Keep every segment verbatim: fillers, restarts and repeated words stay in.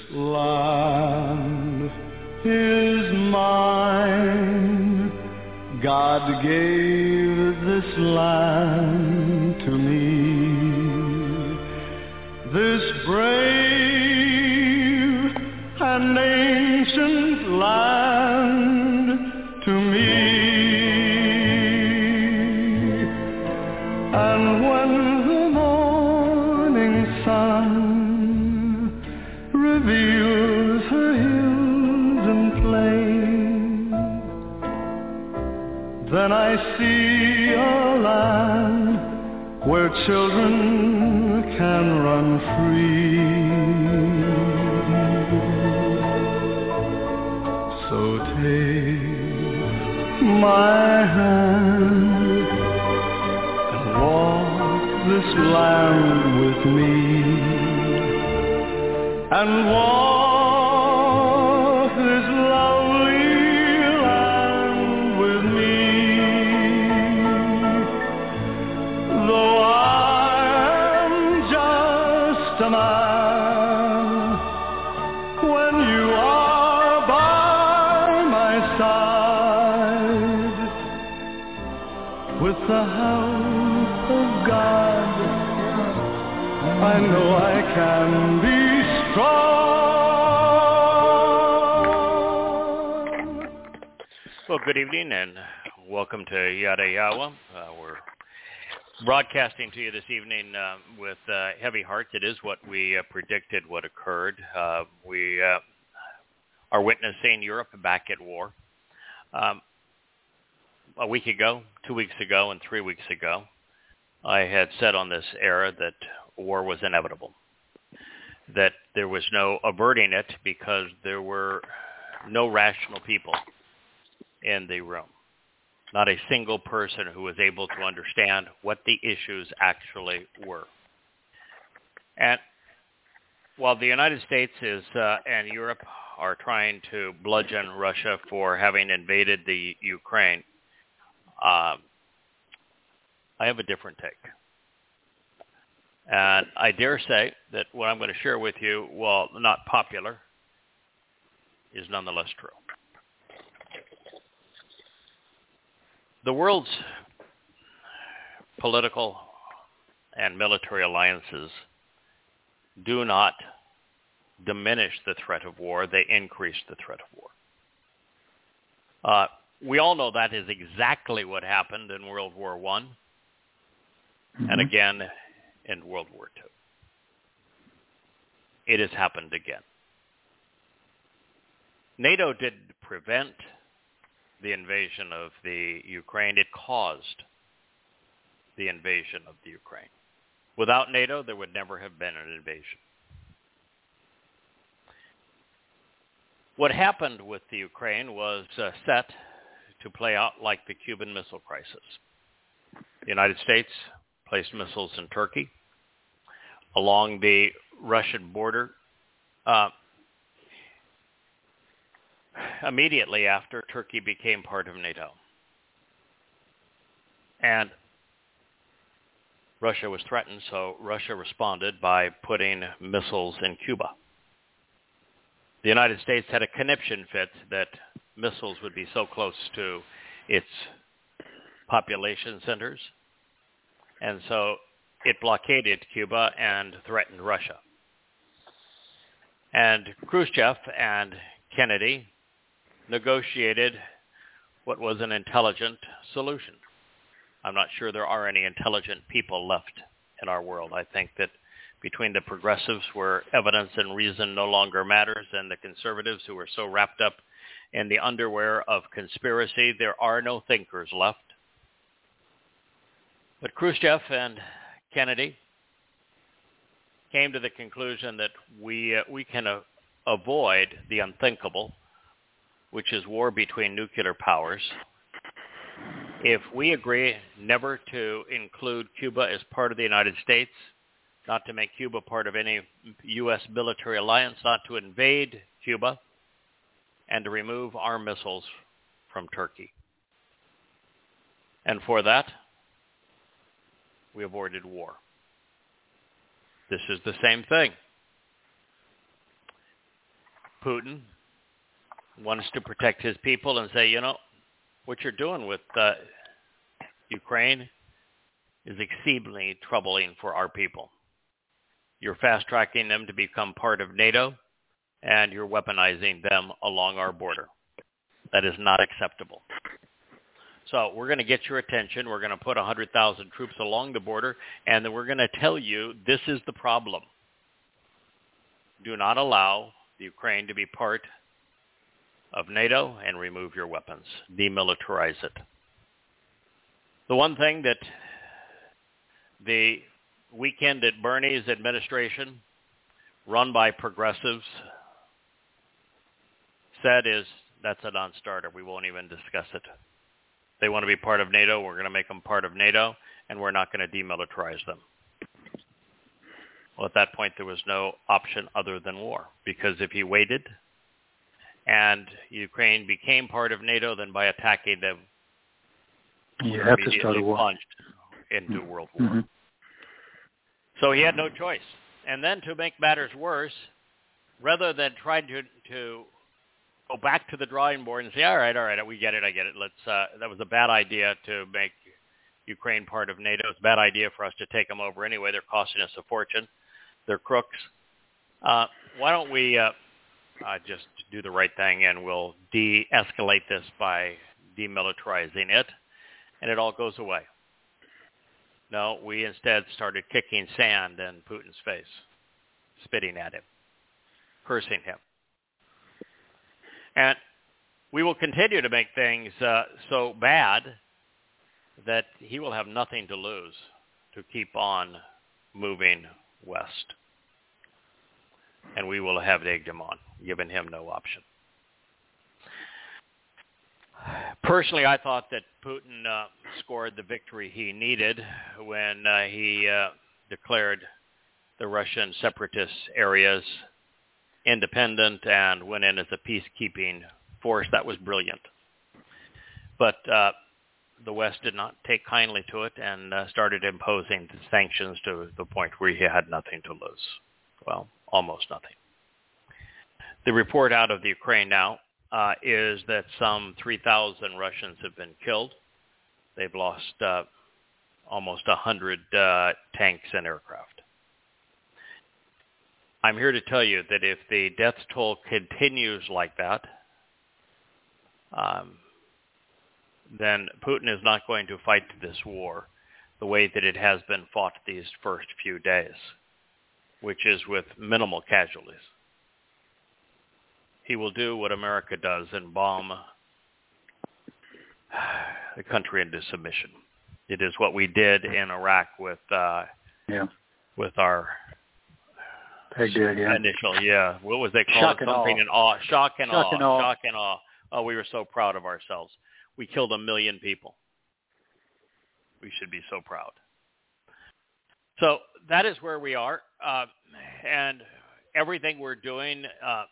land is mine. God gave this land to me, this brave and ancient land to me. And when the morning sun reveals her hills and plains, then I see a land where children can run free. So take my hand and walk this land with me, and walk this lovely land with me. Though I am just a man, when you are by my side, with the help of God, I know I can be strong. Well, good evening and welcome to Yada Yawa. Uh, we're broadcasting to you this evening uh, with uh, heavy hearts. It is what we uh, predicted what occurred. Uh, we uh, are witnessing Europe back at war. Um, a week ago, two weeks ago, and three weeks ago, I had said on this era that war was inevitable, that there was no averting it because there were no rational people in the room. Not a single person who was able to understand what the issues actually were. And while the United States is uh, and Europe are trying to bludgeon Russia for having invaded the Ukraine, uh, I have a different take. And I dare say that what I'm going to share with you, while not popular, is nonetheless true. The world's political and military alliances do not diminish the threat of war. They increase the threat of war. Uh, we all know that is exactly what happened in World War One, mm-hmm. and again in World War Two. It has happened again. NATO didn't prevent the invasion of the Ukraine. It caused the invasion of the Ukraine. Without NATO, there would never have been an invasion. What happened with the Ukraine was uh, set to play out like the Cuban Missile Crisis. The United States placed missiles in Turkey along the Russian border uh, immediately after Turkey became part of NATO. And Russia was threatened, so Russia responded by putting missiles in Cuba. The United States had a conniption fit that missiles would be so close to its population centers, and so it blockaded Cuba and threatened Russia. And Khrushchev and Kennedy negotiated what was an intelligent solution. I'm not sure there are any intelligent people left in our world. I think that between the progressives where evidence and reason no longer matters and the conservatives who are so wrapped up in the underwear of conspiracy, there are no thinkers left. But Khrushchev and Kennedy came to the conclusion that we uh, we can uh, avoid the unthinkable, which is war between nuclear powers, if we agree never to include Cuba as part of the United States, not to make Cuba part of any U S military alliance, not to invade Cuba, and to remove our missiles from Turkey. And for that, we avoided war. This is the same thing. Putin wants to protect his people and say, you know, what you're doing with uh, Ukraine is exceedingly troubling for our people. You're fast-tracking them to become part of NATO, and you're weaponizing them along our border. That is not acceptable. So we're going to get your attention. We're going to put one hundred thousand troops along the border, and then we're going to tell you this is the problem. Do not allow the Ukraine to be part of NATO and remove your weapons. Demilitarize it. The one thing that the Weekend at Bernie's administration, run by progressives, said is that's a non-starter. We won't even discuss it. They want to be part of NATO. We're going to make them part of NATO, and we're not going to demilitarize them. Well, at that point, there was no option other than war, because if he waited and Ukraine became part of NATO, then by attacking them, you have to start a war. Plunged into mm-hmm. World War. Mm-hmm. So he had no choice. And then to make matters worse, rather than trying to, to go back to the drawing board and say, all right, all right, we get it, I get it. Let's. Uh, that was a bad idea to make Ukraine part of NATO. It's a bad idea for us to take them over anyway. They're costing us a fortune. They're crooks. Uh, why don't we uh, uh, just do the right thing, and we'll de-escalate this by demilitarizing it, and it all goes away. No, we instead started kicking sand in Putin's face, spitting at him, cursing him. And we will continue to make things uh, so bad that he will have nothing to lose to keep on moving west. And we will have egged him on, given him no option. Personally, I thought that Putin uh, scored the victory he needed when uh, he uh, declared the Russian separatist areas independent and went in as a peacekeeping force. That was brilliant. But uh, the West did not take kindly to it and uh, started imposing sanctions to the point where he had nothing to lose. Well, almost nothing. The report out of the Ukraine now Uh, is that some three thousand Russians have been killed. They've lost uh, almost one hundred uh, tanks and aircraft. I'm here to tell you that if the death toll continues like that, um, then Putin is not going to fight this war the way that it has been fought these first few days, which is with minimal casualties. He will do what America does and bomb the country into submission. It is what we did in Iraq with uh, yeah. with our they did, yeah. initial, yeah. What was they called? Shock and Something awe. in awe. Shock and Shock awe. and awe. Shock and awe. Oh, we were so proud of ourselves. We killed a million people. We should be so proud. So that is where we are, uh, and everything we're doing Uh,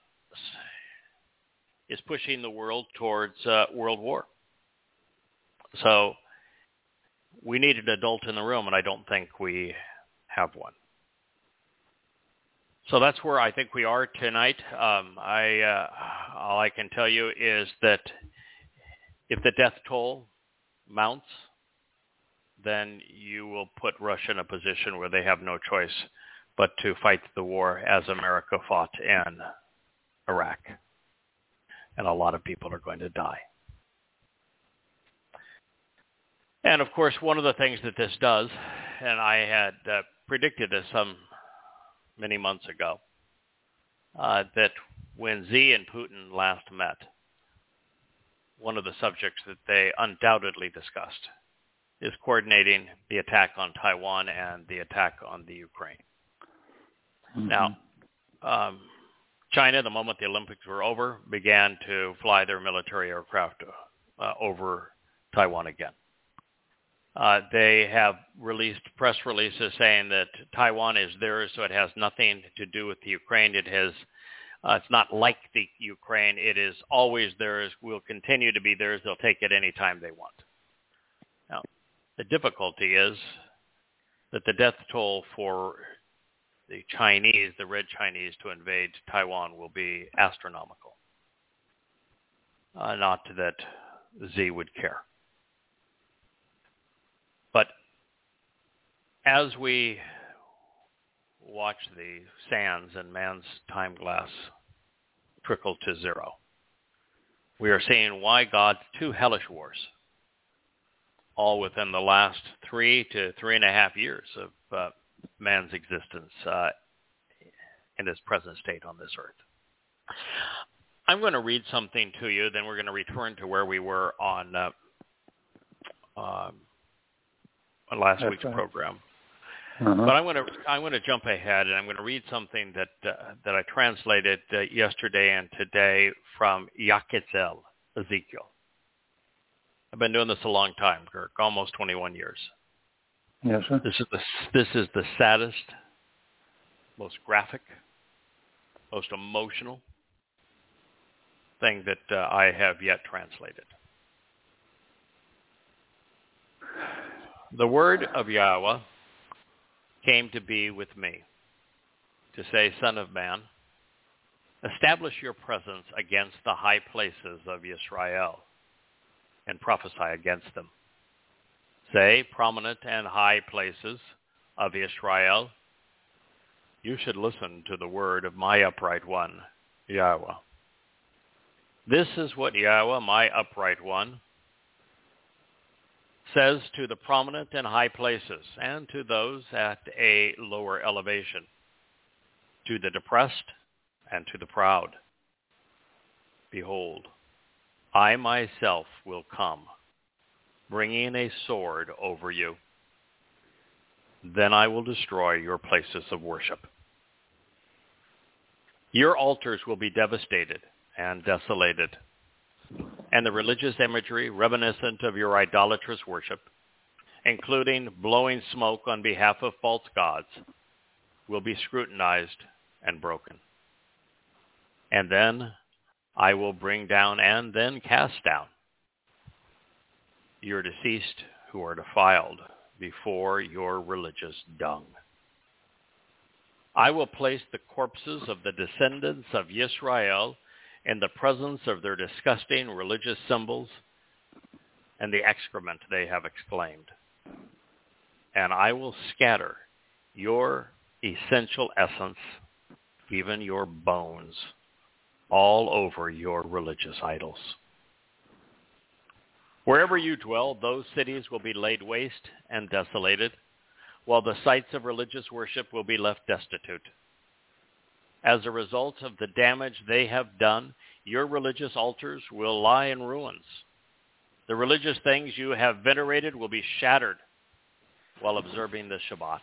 is pushing the world towards uh, world war. So we need an adult in the room, and I don't think we have one. So that's where I think we are tonight. Um, I uh, all I can tell you is that if the death toll mounts, then you will put Russia in a position where they have no choice but to fight the war as America fought in Iraq. And a lot of people are going to die. And of course, one of the things that this does, and I had uh, predicted this some many months ago, uh, that when Xi and Putin last met, one of the subjects that they undoubtedly discussed is coordinating the attack on Taiwan and the attack on the Ukraine. Mm-hmm. Now, um, China, the moment the Olympics were over, began to fly their military aircraft uh, over Taiwan again. Uh, they have released press releases saying that Taiwan is theirs, so it has nothing to do with the Ukraine. It has, uh, it's not like the Ukraine. It is always theirs, will continue to be theirs. They'll take it any time they want. Now, the difficulty is that the death toll for the Chinese, the Red Chinese, to invade Taiwan will be astronomical. Uh, not that Xi would care. But as we watch the sands in man's time glass trickle to zero, we are seeing why God's two hellish wars, all within the last three to three and a half years of uh, man's existence uh, in his present state on this earth. I'm going to read something to you, then we're going to return to where we were on uh, um, on last That's week's right. program. Uh-huh. But I'm going to I'm going to jump ahead, and I'm going to read something that uh, that I translated uh, yesterday and today from Yaquetzil, Ezekiel. I've been doing this a long time, Kirk, almost twenty-one years. Yes, sir. This is the this is the saddest, most graphic, most emotional thing that uh, I have yet translated. The word of Yahweh came to be with me, to say, Son of man, establish your presence against the high places of Israel, and prophesy against them. Say, prominent and high places of Israel, you should listen to the word of my upright one, Yahweh. This is what Yahweh, my upright one, says to the prominent and high places, and to those at a lower elevation, to the depressed and to the proud. Behold, I myself will come, bringing a sword over you. Then I will destroy your places of worship. Your altars will be devastated and desolated, and the religious imagery reminiscent of your idolatrous worship, including blowing smoke on behalf of false gods, will be scrutinized and broken. And then I will bring down and then cast down your deceased who are defiled before your religious dung. I will place the corpses of the descendants of Yisrael in the presence of their disgusting religious symbols and the excrement they have exclaimed. And I will scatter your essential essence, even your bones, all over your religious idols. Wherever you dwell, those cities will be laid waste and desolated, while the sites of religious worship will be left destitute. As a result of the damage they have done, your religious altars will lie in ruins. The religious things you have venerated will be shattered while observing the Shabbat.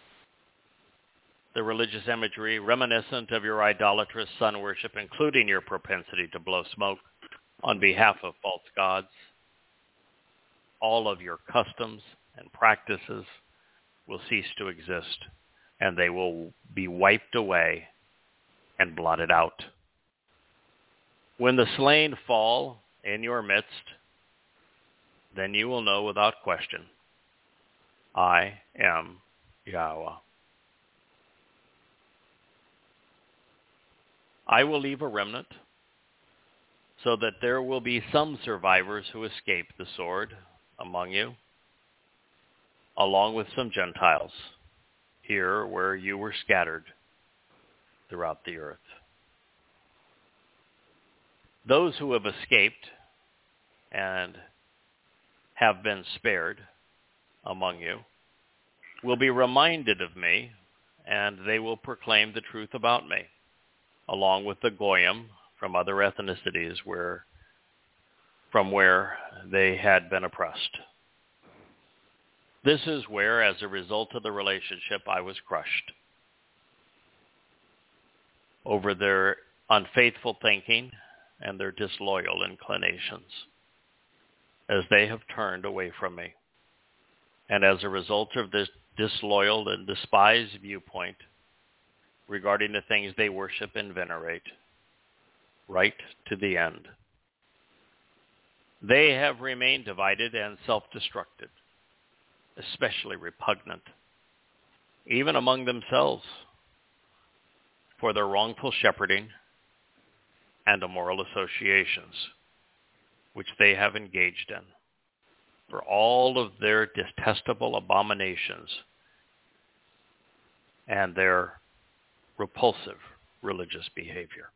The religious imagery reminiscent of your idolatrous sun worship, including your propensity to blow smoke on behalf of false gods, all of your customs and practices will cease to exist, and they will be wiped away and blotted out. When the slain fall in your midst, then you will know without question, I am Yahweh. I will leave a remnant so that there will be some survivors who escape the sword among you, along with some Gentiles, here where you were scattered throughout the earth. Those who have escaped and have been spared among you will be reminded of me, and they will proclaim the truth about me, along with the Goyim from other ethnicities where, from where they had been oppressed. This is where, as a result of the relationship, I was crushed. Over their unfaithful thinking and their disloyal inclinations, as they have turned away from me. And as a result of this disloyal and despised viewpoint regarding the things they worship and venerate, right to the end, they have remained divided and self-destructed, especially repugnant, even among themselves, for their wrongful shepherding and immoral associations, which they have engaged in, for all of their detestable abominations and their repulsive religious behavior.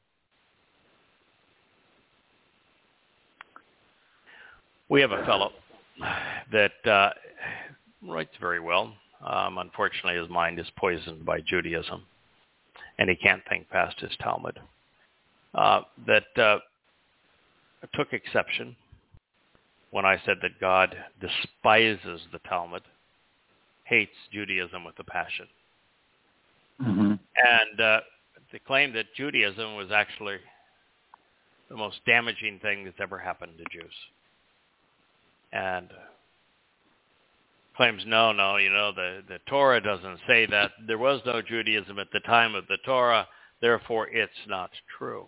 We have a fellow that uh, writes very well. Um, unfortunately, his mind is poisoned by Judaism, and he can't think past his Talmud. Uh, that uh, took exception when I said that God despises the Talmud, hates Judaism with a passion. Mm-hmm. And uh, they claimed that Judaism was actually the most damaging thing that's ever happened to Jews. And claims, no, no, you know, the, the Torah doesn't say that. There was no Judaism at the time of the Torah, therefore it's not true.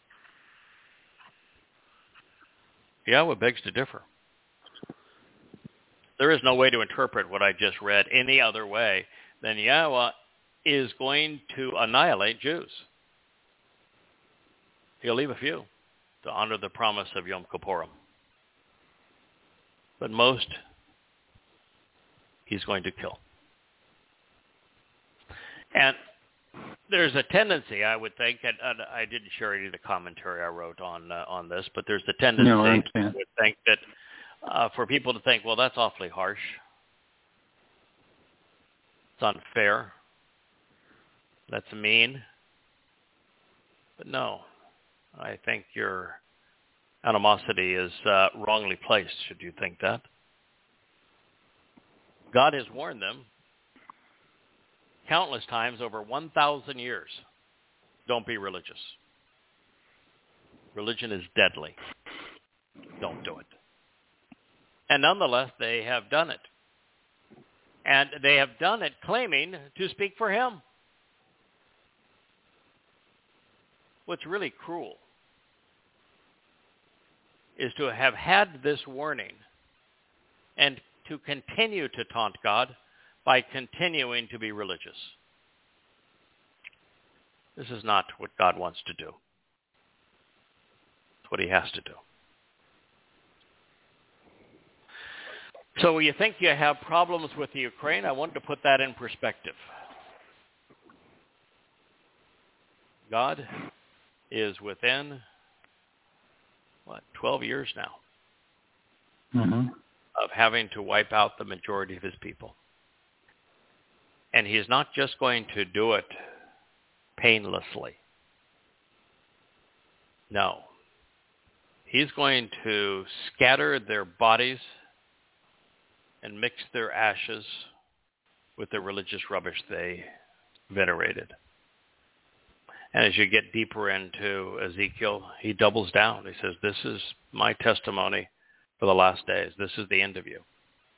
Yahweh begs to differ. There is no way to interpret what I just read any other way than Yahweh is going to annihilate Jews. He'll leave a few to honor the promise of Yom Kippurim. But most, he's going to kill. And there's a tendency, I would think, and I didn't share any of the commentary I wrote on uh, on this, but there's a tendency, No, I I understand. would think, that uh, for people to think, well, that's awfully harsh. It's unfair. That's mean. But no, I think your animosity is uh, wrongly placed, should you think that. God has warned them countless times over one thousand years. Don't be religious. Religion is deadly. Don't do it. And nonetheless, they have done it. And they have done it claiming to speak for him. What's really cruel is to have had this warning and to continue to taunt God by continuing to be religious. This is not what God wants to do. It's what he has to do. So you think you have problems with the Ukraine? I wanted to put that in perspective. God is within, what, twelve years now Mm-hmm. of having to wipe out the majority of his people. And he is not just going to do it painlessly. No. He's going to scatter their bodies and mix their ashes with the religious rubbish they venerated. And as you get deeper into Ezekiel, he doubles down. He says, this is my testimony for the last days. This is the end of you.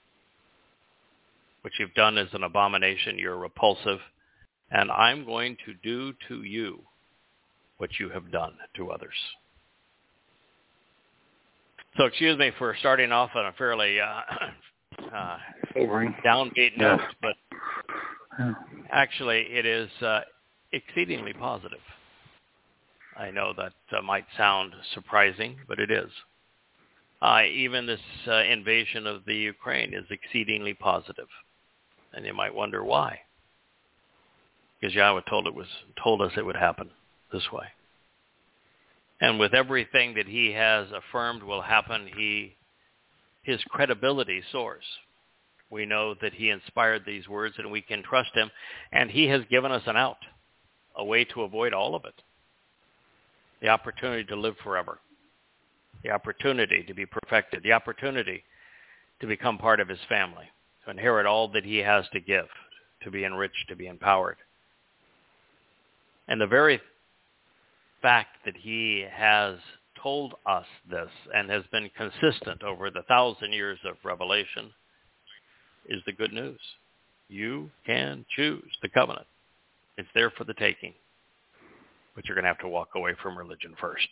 What you've done is an abomination. You're repulsive. And I'm going to do to you what you have done to others. So excuse me for starting off on a fairly uh, uh, downbeat note, Yeah. but Yeah. actually it is uh, exceedingly positive. I know that uh, might sound surprising, but it is. Uh, even this uh, invasion of the Ukraine is exceedingly positive. And you might wonder why. Because Yahweh told it was told us it would happen this way. And with everything that he has affirmed will happen, he his credibility soars. We know that he inspired these words and we can trust him. And he has given us an out, a way to avoid all of it. The opportunity to live forever. The opportunity to be perfected. The opportunity to become part of his family. To inherit all that he has to give. To be enriched, to be empowered. And the very fact that he has told us this and has been consistent over the thousand years of revelation is the good news. You can choose the covenant. It's there for the taking. But you're going to have to walk away from religion first.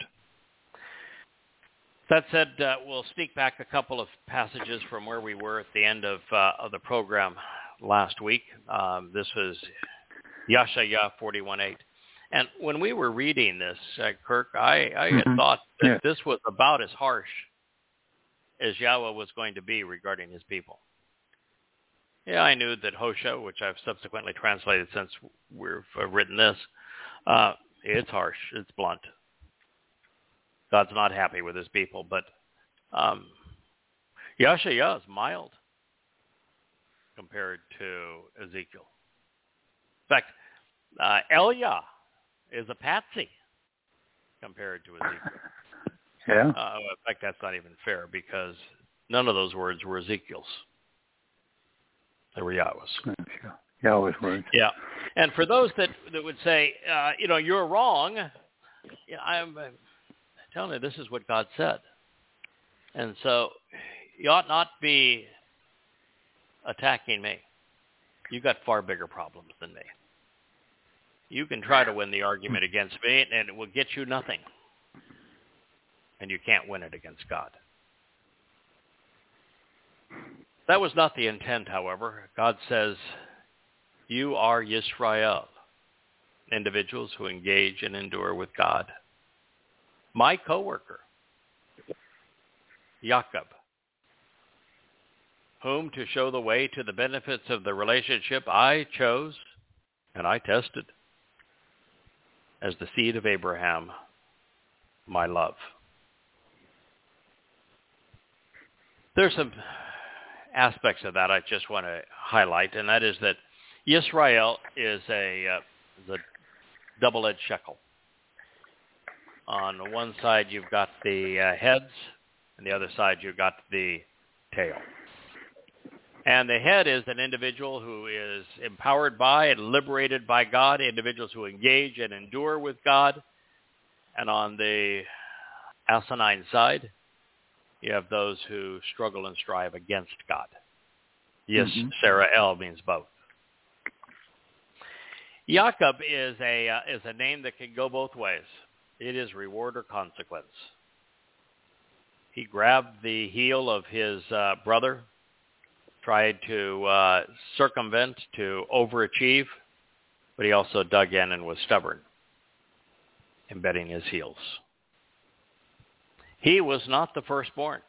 That said, uh, we'll sneak back a couple of passages from where we were at the end of, uh, of the program last week. Um, this was Yashaya forty-one eight. And when we were reading this, uh, Kirk, I, I had Mhm. thought that Yeah. this was about as harsh as Yahweh was going to be regarding his people. Yeah, I knew that Hosea, which I've subsequently translated since we've uh, written this, uh, it's harsh, it's blunt. God's not happy with his people, but um, Yeshaya is mild compared to Ezekiel. In fact, uh, Elia is a patsy compared to Ezekiel. Yeah. Uh, in fact, that's not even fair because none of those words were Ezekiel's. They were Yahweh's. Yeah, sure. Yahweh's words. Yeah. And for those that, that would say, uh, you know, you're wrong, yeah, I'm, I'm telling you, this is what God said. And so you ought not be attacking me. You've got far bigger problems than me. You can try to win the argument against me, and it will get you nothing. And you can't win it against God. That was not the intent, however. God says, you are Yisrael, individuals who engage and endure with God. My coworker, Jacob, whom to show the way to the benefits of the relationship I chose and I tested as the seed of Abraham, my love. There's some aspects of that I just want to highlight, and that is that Yisrael is a, uh, is a double-edged shekel. On one side, you've got the uh, heads, and the other side, you've got the tail. And the head is an individual who is empowered by and liberated by God, individuals who engage and endure with God. And on the asinine side, you have those who struggle and strive against God. Yes, mm-hmm. Sarah L means both. Jacob is a uh, is a name that can go both ways. It is reward or consequence. He grabbed the heel of his uh, brother, tried to uh, circumvent, to overachieve, but he also dug in and was stubborn, embedding his heels. He was not the firstborn,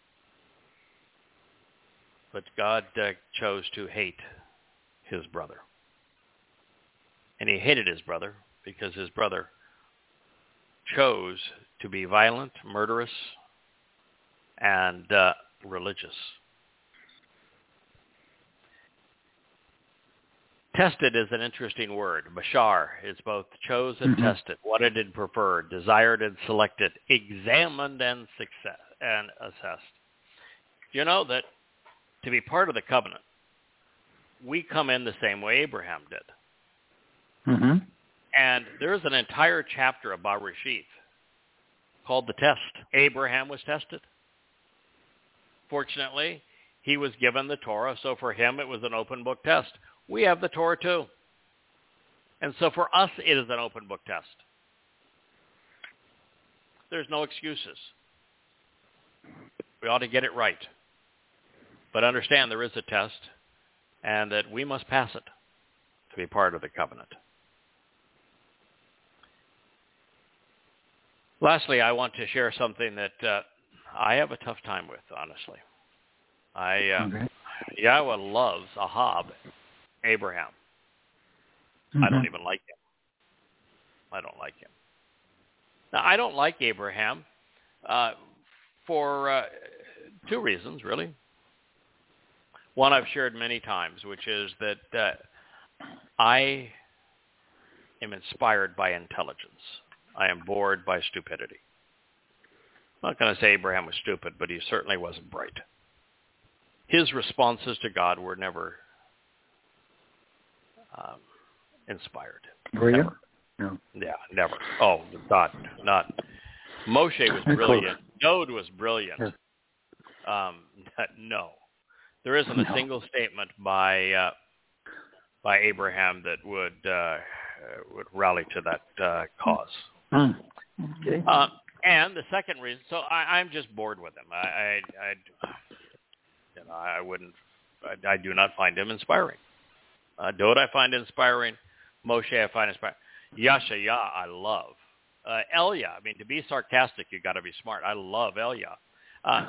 but God uh, chose to hate his brother. And he hated his brother because his brother chose to be violent, murderous, and uh, religious. Tested is an interesting word. Bashar is both chose and mm-hmm. tested, wanted and preferred, desired and selected, examined and success and assessed. You know that to be part of the covenant, we come in the same way Abraham did. Mm-hmm. And there's an entire chapter of Bereshith called the test. Abraham was tested. Fortunately, he was given the Torah, so for him it was an open book test. We have the Torah too. And so for us, it is an open book test. There's no excuses. We ought to get it right. But understand there is a test and that we must pass it to be part of the covenant. Lastly, I want to share something that uh, I have a tough time with, honestly. I uh, okay. Yahweh loves Ahab, Abraham. Mm-hmm. I don't even like him. I don't like him. Now, I don't like Abraham uh, for uh, two reasons, really. One I've shared many times, which is that uh, I am inspired by intelligence. I am bored by stupidity. I'm not going to say Abraham was stupid, but he certainly wasn't bright. His responses to God were never um, inspired. Were you? Never. No. Yeah, never. Oh, God, not. Moshe was brilliant. Dode was brilliant. Yeah. Um, no. There isn't a no. single statement by uh, by Abraham that would uh, would rally to that uh, cause. Mm. Okay. Uh, and the second reason, so I, I'm just bored with him. I, I, I, you know, I wouldn't, I, I do not find him inspiring. Uh, Dode I find inspiring. Moshe I find inspiring. Yashaya, I love. Uh, Elia, I mean, to be sarcastic, you got to be smart. I love Elia. Uh,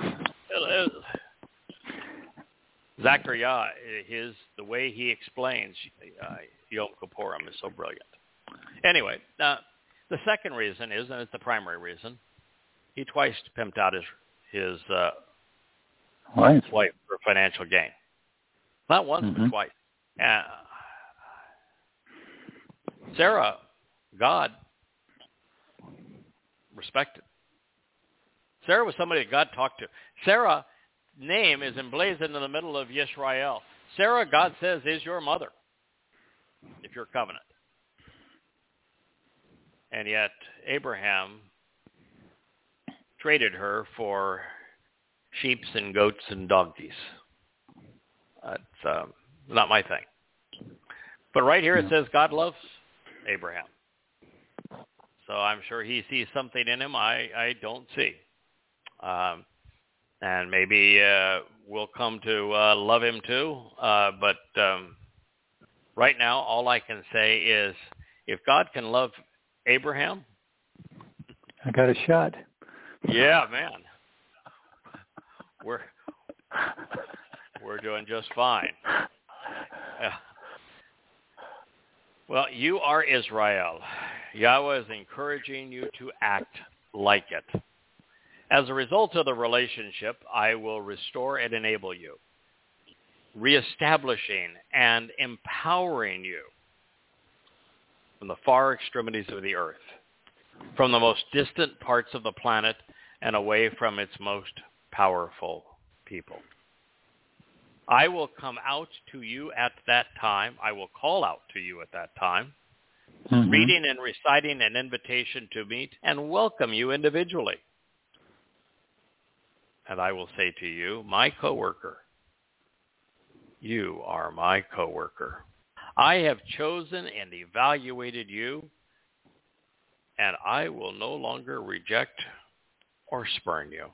Zechariah, his the way he explains uh, Yom Kippurim is so brilliant. Anyway, uh, the second reason is, and it's the primary reason, he twice pimped out his his uh, wife. wife for financial gain. Not once, mm-hmm. but twice. Uh, Sarah, God respected. Sarah was somebody that God talked to. Sarah's name is emblazoned in the middle of Yisrael. Sarah, God says, is your mother, if you're covenant. And yet Abraham traded her for sheep and goats and donkeys. That's um, not my thing. But right here it says God loves Abraham. So I'm sure he sees something in him I, I don't see. Um, and maybe uh, we'll come to uh, love him too. Uh, but um, right now, all I can say is if God can love Abraham, I got a shot. Yeah, man. We're we're doing just fine. Uh, well, you are Israel. Yahweh is encouraging you to act like it. As a result of the relationship, I will restore and enable you, reestablishing and empowering you from the far extremities of the earth, from the most distant parts of the planet and away from its most powerful people. I will come out to you at that time. I will call out to you at that time, mm-hmm. reading and reciting an invitation to meet and welcome you individually. And I will say to you, my coworker, you are my coworker. I have chosen and evaluated you, and I will no longer reject or spurn you.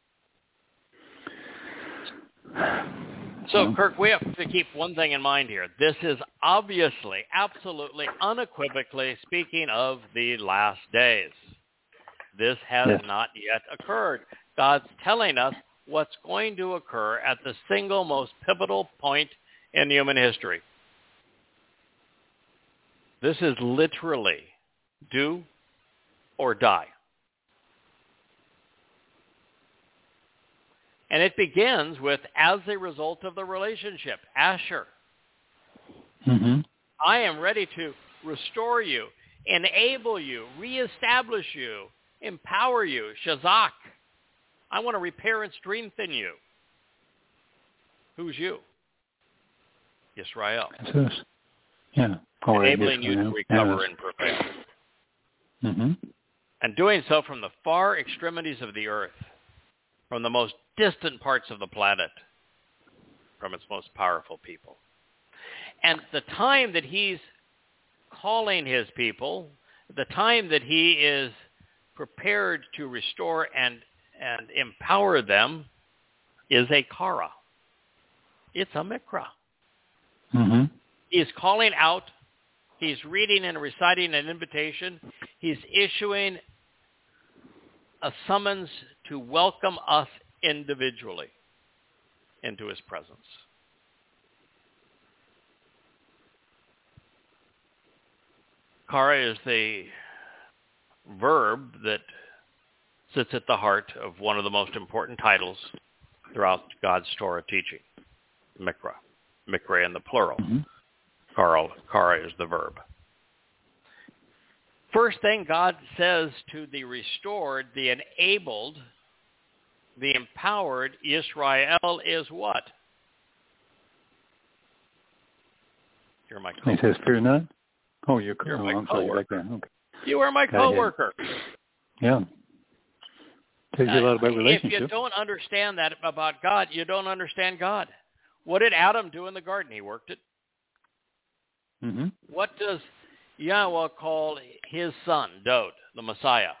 So, Kirk, we have to keep one thing in mind here. This is obviously, absolutely, unequivocally speaking of the last days. This has yes. not yet occurred. God's telling us what's going to occur at the single most pivotal point in human history. This is literally do or die. And it begins with, as a result of the relationship, Asher. Mm-hmm. I am ready to restore you, enable you, reestablish you, empower you, Shazak. I want to repair and strengthen you. Who's you? Yisrael. That's us. Yeah. Power enabling you to recover yes. and prevail. Mm-hmm. And doing so from the far extremities of the earth, from the most distant parts of the planet, from its most powerful people. And the time that he's calling his people, the time that he is prepared to restore and, and empower them is a kara. It's a mikra. Mm-hmm. He's calling out. He's reading and reciting an invitation. He's issuing a summons to welcome us individually into his presence. Kara is the verb that sits at the heart of one of the most important titles throughout God's Torah teaching, Mikra. Mikra in the plural. Mm-hmm. Kara, Kara is the verb. First thing God says to the restored, the enabled, the empowered Israel is what? You're my coworker. He says, fear not? Oh, you're, you're oh, my I'm coworker. sorry, like that. Okay. You are my coworker. Yeah. Tells you a lot about uh, relationship. If you don't understand that about God, you don't understand God. What did Adam do in the garden? He worked it. Mm-hmm. What does Yahweh call his son, Dod, the Messiah?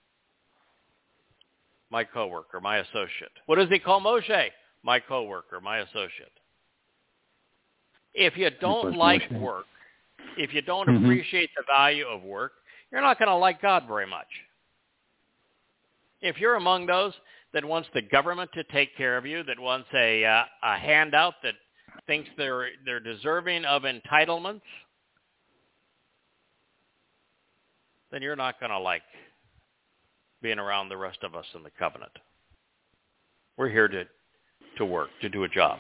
My coworker, my associate. What does he call Moshe? My coworker, my associate. If you don't like Moshe. work, If you don't Mm-hmm. appreciate the value of work, you're not going to like God very much. If you're among those that wants the government to take care of you, that wants a uh, a handout, that thinks they're they're deserving of entitlements, then you're not going to like being around the rest of us in the covenant. We're here to to work, to do a job.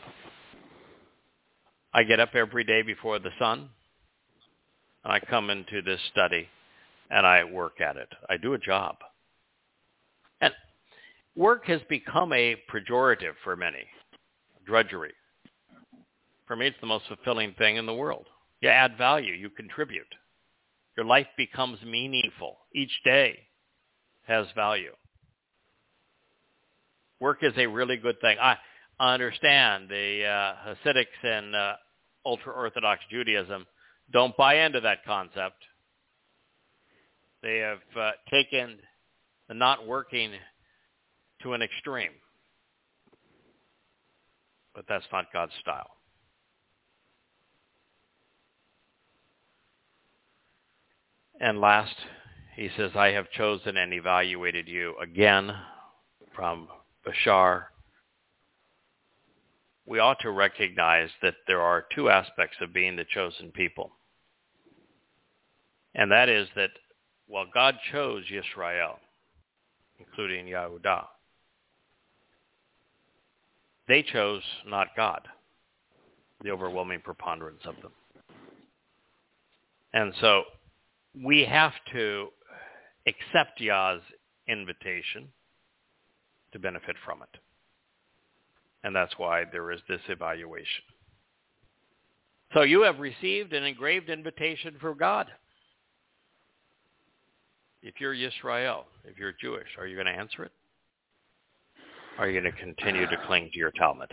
I get up every day before the sun, and I come into this study, and I work at it. I do a job. And work has become a pejorative for many, drudgery. For me, it's the most fulfilling thing in the world. You add value, you contribute. Your life becomes meaningful. Each day has value. Work is a really good thing. I understand the uh, Hasidics and uh, ultra-Orthodox Judaism don't buy into that concept. They have uh, taken the not working to an extreme. But that's not God's style. And last, he says, I have chosen and evaluated you again from Bashar. We ought to recognize that there are two aspects of being the chosen people. And that is that while God chose Yisrael, including Yehudah, they chose not God, the overwhelming preponderance of them. And so we have to accept Yah's invitation to benefit from it. And that's why there is this evaluation. So you have received an engraved invitation from God. If you're Yisrael, if you're Jewish, are you going to answer it? Are you going to continue to cling to your Talmud?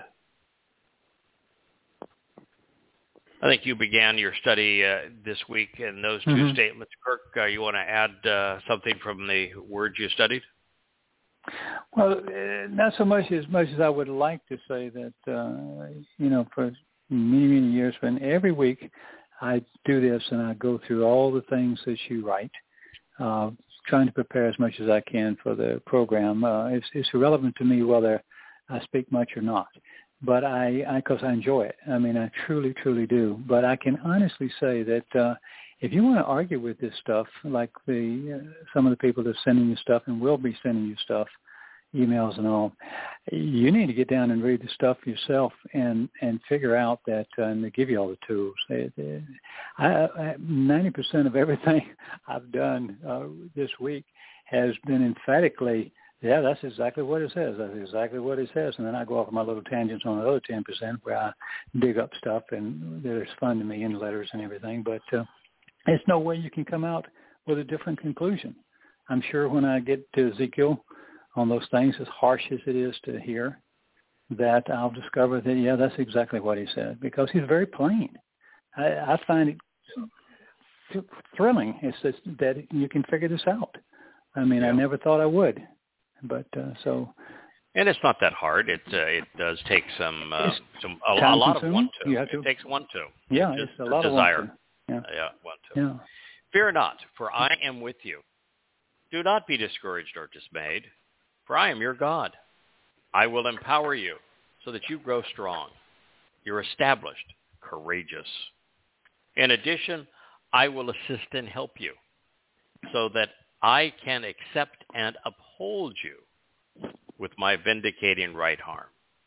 I think you began your study uh, this week in those two Mm-hmm. statements. Kirk, uh, you want to add uh, something from the words you studied? Well, uh, not so much as much as I would like to say that, uh, you know, for many, many years, when every week I do this and I go through all the things that you write, uh, trying to prepare as much as I can for the program. Uh, it's, it's irrelevant to me whether I speak much or not, but I, I, cause I enjoy it. I mean, I truly, truly do. But I can honestly say that, uh, if you want to argue with this stuff, like the, uh, some of the people that are sending you stuff and will be sending you stuff, emails and all, you need to get down and read the stuff yourself and, and figure out that, uh, and they give you all the tools. They, they, I, I, ninety percent of everything I've done uh, this week has been emphatically, yeah, that's exactly what it says. That's exactly what it says. And then I go off on my little tangents on the other ten percent where I dig up stuff and that is fun to me in letters and everything. But uh, there's no way you can come out with a different conclusion. I'm sure when I get to Ezekiel on those things, as harsh as it is to hear, that I'll discover that, yeah, that's exactly what he said, because he's very plain. I, I find it thrilling. It's just that you can figure this out. I mean, Yeah. I never thought I would, but uh, so. And it's not that hard. It uh, it does take some uh, It's some a, a lot of want to. You have to. It takes want to. Yeah, Just it's a lot desire. of want to. Yeah. Uh, yeah, want to. Yeah. Fear not, for I am with you. Do not be discouraged or dismayed, for I am your God. I will empower you so that you grow strong. You're established, courageous. In addition, I will assist and help you so that I can accept and uphold you with my vindicating right arm.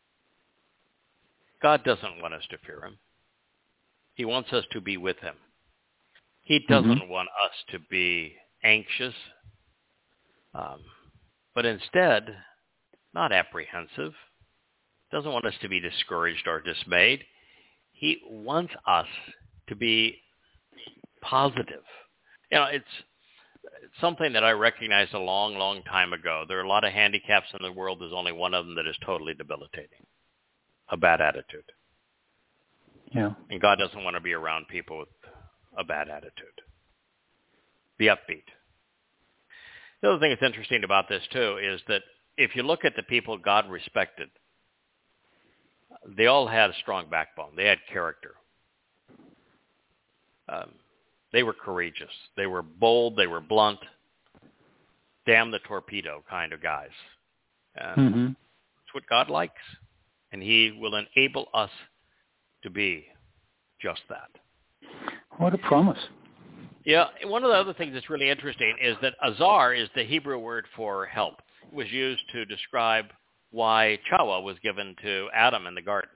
God doesn't want us to fear him. He wants us to be with him. He doesn't Mm-hmm. want us to be anxious, um, but instead, not apprehensive. Doesn't want us to be discouraged or dismayed. He wants us to be positive. You know, it's, it's something that I recognized a long, long time ago. There are a lot of handicaps in the world. There's only one of them that is totally debilitating: a bad attitude. Yeah. And God doesn't want to be around people with a bad attitude. Be upbeat. The other thing that's interesting about this, too, is that if you look at the people God respected, they all had a strong backbone. They had character. Um, They were courageous. They were bold. They were blunt. Damn the torpedo kind of guys. And Mm-hmm. that's what God likes. And he will enable us to be just that. What a promise. Yeah, one of the other things that's really interesting is that azar is the Hebrew word for help. It was used to describe why Chawa was given to Adam in the garden.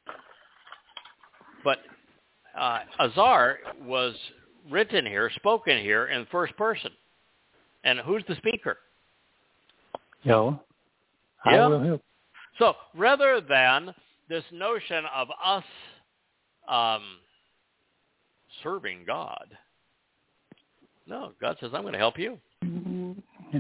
But uh, azar was written here, spoken here in first person. And who's the speaker? Yo, Yeah. I will help. So rather than this notion of us um, serving God, no, God says, I'm going to help you. Yeah.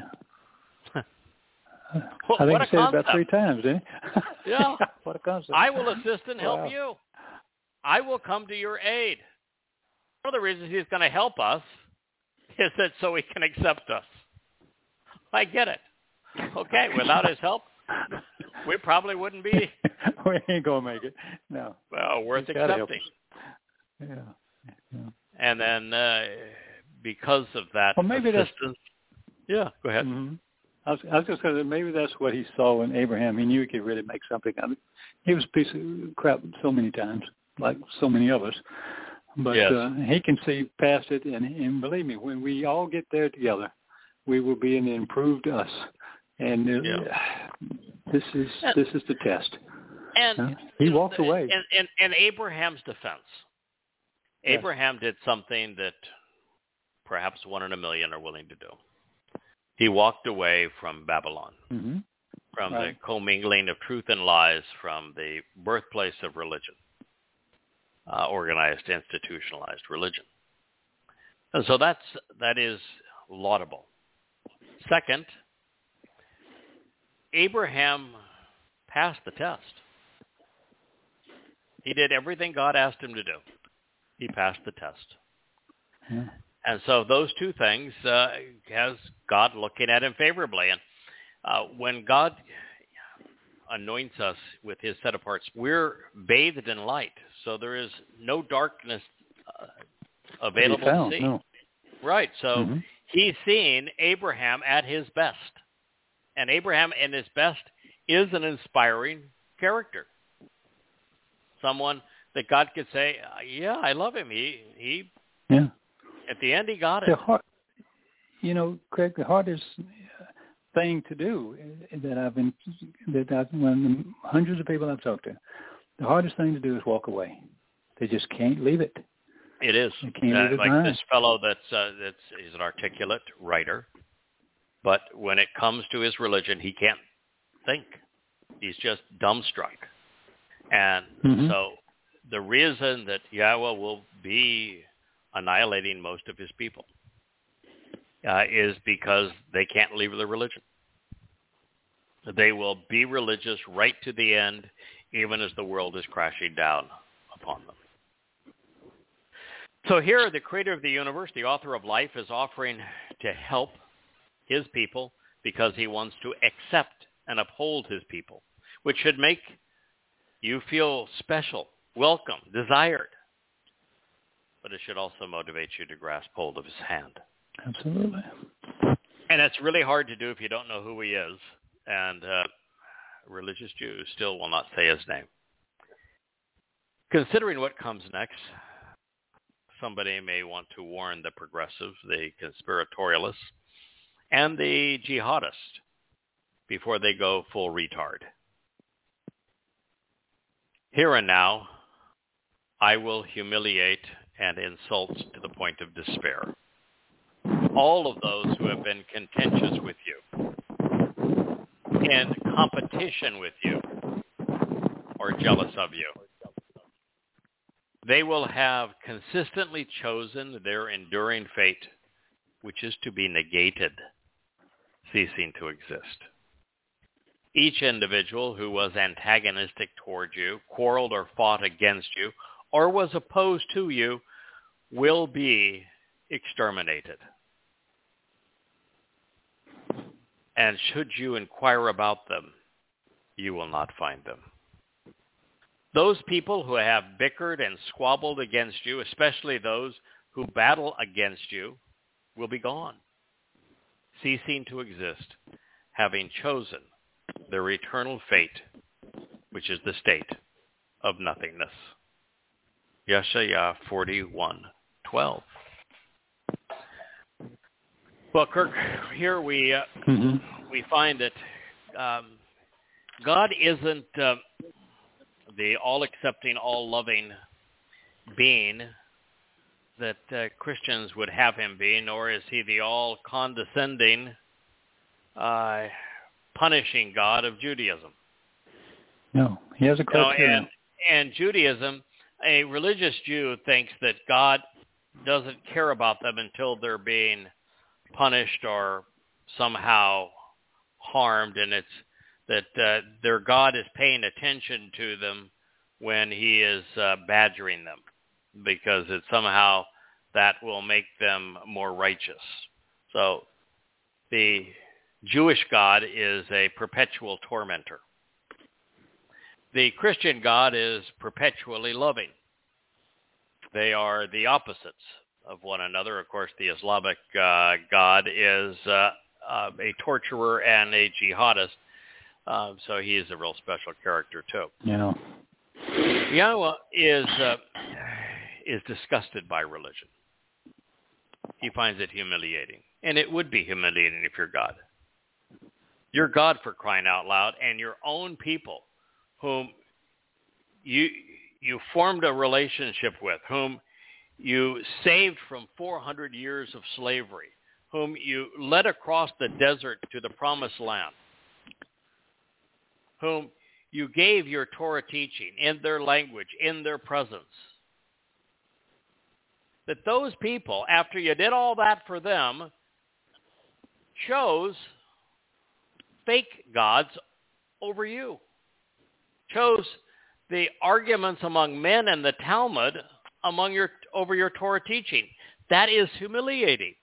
What, I think what he a said it about concept. three times, didn't he? Yeah. What a concept. I will assist and help Wow. you. I will come to your aid. One of the reasons he's going to help us is that so he can accept us. I get it. Okay, without his help, we probably wouldn't be, We ain't going to make it. No. well, worth He's gotta help accepting. us. Yeah. yeah. And then uh, because of that Well, maybe that's- assistance, yeah, go ahead. Mm-hmm. I was, I was just going to say, maybe that's what he saw in Abraham. He knew he could really make something out of it. He was a piece of crap so many times, like so many of us. But Yes. uh, he can see past it, and, and believe me, when we all get there together, we will be an improved us. And uh, Yeah. this is this is the test. And Huh? He walked away. In, in, in Abraham's defense, Yes. Abraham did something that perhaps one in a million are willing to do. He walked away from Babylon, Mm-hmm. from Right. the commingling of truth and lies, from the birthplace of religion, uh, organized, institutionalized religion. And so that's that is laudable. Second, Abraham passed the test. He did everything God asked him to do. He passed the test. Yeah. And so those two things uh, has God looking at him favorably. And uh, when God anoints us with his set apart, we're bathed in light. So there is no darkness uh, available found, to see. no. Right. So Mm-hmm. he's seeing Abraham at his best. And Abraham at his best is an inspiring character. Someone that God could say, yeah, I love him. He, he Yeah. at the end, he got it. The hard, you know, Craig, the hardest thing to do that I've been, that I've, when hundreds of people I've talked to, the hardest thing to do is walk away. They just can't leave it. It is. They can't Uh, leave it like behind. this fellow that's, uh, that's he's an articulate writer, but when it comes to his religion, he can't think. He's just dumbstruck. And Mm-hmm. so the reason that Yahweh will be annihilating most of his people uh, is because they can't leave their religion. They will be religious right to the end, even as the world is crashing down upon them. So here, the creator of the universe, the author of life, is offering to help his people because he wants to accept and uphold his people, which should make you feel special, welcome, desired. But it should also motivate you to grasp hold of his hand. Absolutely. And it's really hard to do if you don't know who he is. And uh, religious Jews still will not say his name. Considering what comes next, somebody may want to warn the progressive, the conspiratorialist, and the jihadist before they go full retard. Here and now, I will humiliate and insult to the point of despair all of those who have been contentious with you, in competition with you, or jealous of you. They will have consistently chosen their enduring fate, which is to be negated, ceasing to exist. Each individual who was antagonistic toward you, quarreled or fought against you, or was opposed to you, will be exterminated. And should you inquire about them, you will not find them. Those people who have bickered and squabbled against you, especially those who battle against you will be gone, ceasing to exist, having chosen their eternal fate, which is the state of nothingness. Yeshaya forty-one twelve. Well, Kirk, here we uh, mm-hmm. we find that um, God isn't uh, the all-accepting, all-loving being that uh, Christians would have him be, nor is he the all-condescending, uh, punishing God of Judaism. No, he has a criteria. You know, and, and Judaism, a religious Jew thinks that God doesn't care about them until they're being punished or somehow harmed, and it's that uh, their God is paying attention to them when he is uh, badgering them, because it somehow that will make them more righteous. So the Jewish God is a perpetual tormentor. The Christian God is perpetually loving. They are the opposites of one another. Of course, the Islamic uh, God is uh, uh, a torturer and a jihadist, uh, so he is a real special character too. Yeah. Yahweh is uh, is disgusted by religion. He finds it humiliating, and it would be humiliating if you're God. You're God, for crying out loud, and your own people, whom you you formed a relationship with, whom you saved from four hundred years of slavery, whom you led across the desert to the promised land, whom you gave your Torah teaching in their language, in their presence, that those people, after you did all that for them, chose fake gods over you, chose the arguments among men and the Talmud among your over your Torah teaching. That is humiliating.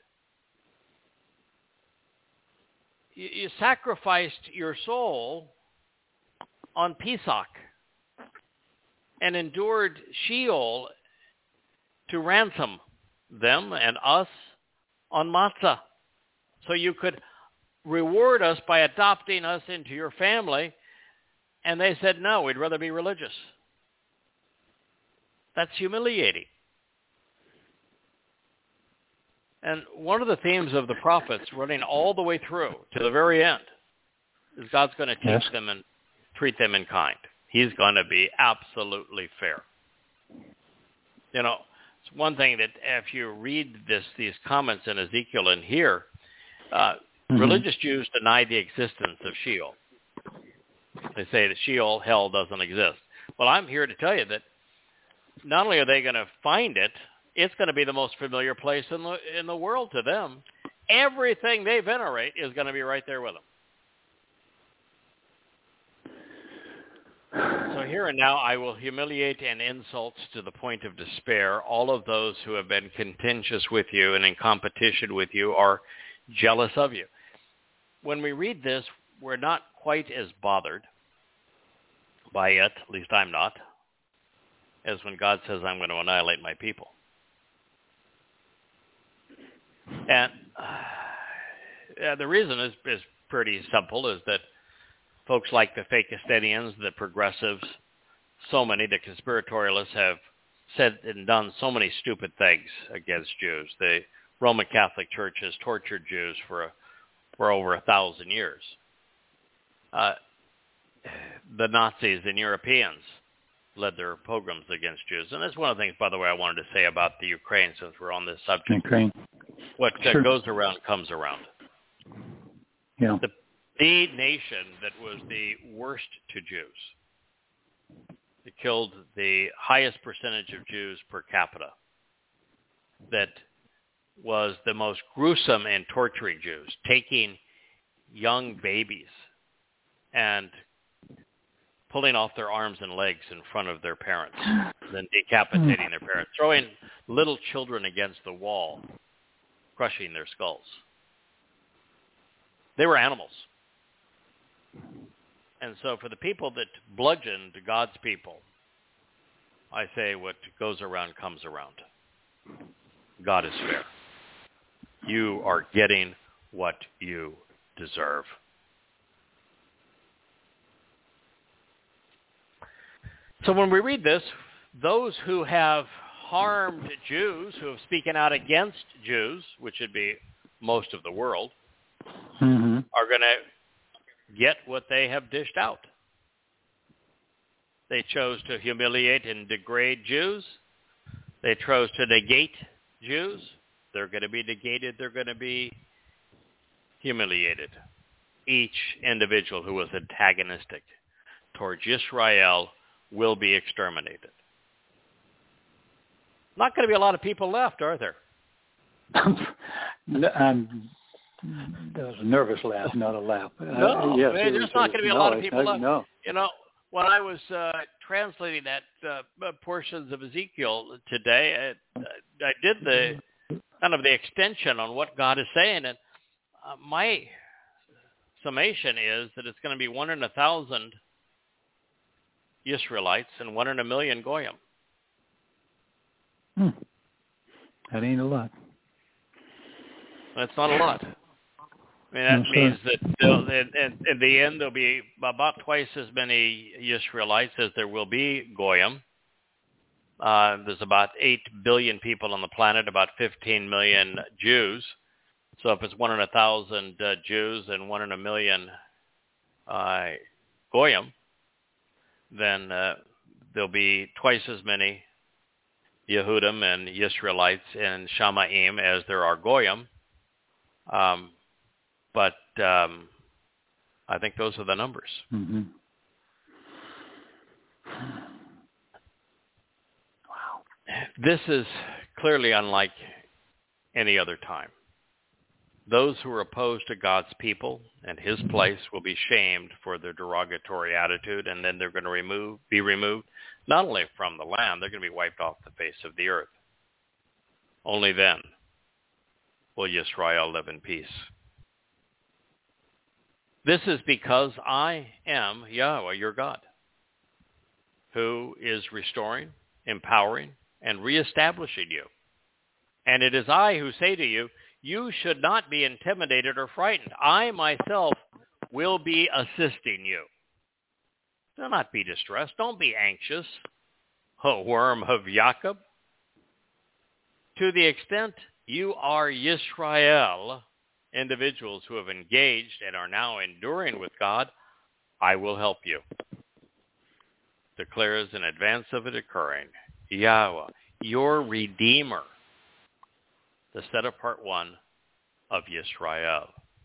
You, you sacrificed your soul on Pesach and endured Sheol to ransom them and us on Matzah, so you could reward us by adopting us into your family. And they said, no, we'd rather be religious. That's humiliating. And one of the themes of the prophets running all the way through to the very end is God's going to teach yes. them and treat them in kind. He's going to be absolutely fair. You know, it's one thing that if you read this, these comments in Ezekiel and here, uh, mm-hmm. religious Jews deny the existence of Sheol. They say that Sheol, hell, doesn't exist. Well, I'm here to tell you that not only are they going to find it, it's going to be the most familiar place in the in the world to them. Everything they venerate is going to be right there with them. So here and now I will humiliate and insult to the point of despair all of those who have been contentious with you and in competition with you or jealous of you. When we read this, we're not quite as bothered by it, at least I'm not, as when God says, I'm going to annihilate my people. And uh, the reason is, is pretty simple, is that folks like the Fakistanians, the progressives, so many, the conspiratorialists have said and done so many stupid things against Jews. The Roman Catholic Church has tortured Jews for, a, for over a thousand years. Uh, the Nazis and Europeans led their pogroms against Jews. And that's one of the things, by the way, I wanted to say about the Ukraine, since we're on this subject. Ukraine. What uh, sure. goes around comes around. Yeah. The, the nation that was the worst to Jews, it killed the highest percentage of Jews per capita, that was the most gruesome in torturing Jews, taking young babies and pulling off their arms and legs in front of their parents, then decapitating their parents, throwing little children against the wall, crushing their skulls. They were animals. And so for the people that bludgeoned God's people, I say what goes around comes around. God is fair. You are getting what you deserve. So when we read this, those who have harmed Jews, who have spoken out against Jews, which would be most of the world, mm-hmm. are going to get what they have dished out. They chose to humiliate and degrade Jews. They chose to negate Jews. They're going to be negated. They're going to be humiliated. Each individual who was antagonistic towards Israel will be exterminated. Not going to be a lot of people left, are there? um, that was a nervous laugh, not a laugh. No, uh, yes, man, there's not going to be a no, lot of people left. No. You know, when I was uh, translating that uh, portions of Ezekiel today, I, I did the kind of the extension on what God is saying, and uh, my summation is that it's going to be one in a thousand Israelites and one in a million Goyim. Hmm. That ain't a lot. That's not a lot. I mean, that No, means that in, in, in the end there'll be about twice as many Israelites as there will be Goyim. Uh, there's about eight billion people on the planet, about fifteen million Jews. So if it's one in a thousand uh, Jews and one in a million uh, Goyim, then uh, there'll be twice as many Yehudim and Israelites and Shamaim as there are Goyim. Um, but um, I think those are the numbers. Mm-hmm. Wow. This is clearly unlike any other time. Those who are opposed to God's people and his place will be shamed for their derogatory attitude, and then they're going to remove, be removed not only from the land, they're going to be wiped off the face of the earth. Only then will Yisrael live in peace. This is because I am Yahweh, your God, who is restoring, empowering, and reestablishing you. And it is I who say to you, you should not be intimidated or frightened. I myself will be assisting you. Do not be distressed. Don't be anxious, O worm of Jacob. To the extent you are Yisrael, individuals who have engaged and are now enduring with God, I will help you. Declares in advance of it occurring, Yahweh, your Redeemer, the set-apart one of Yisrael.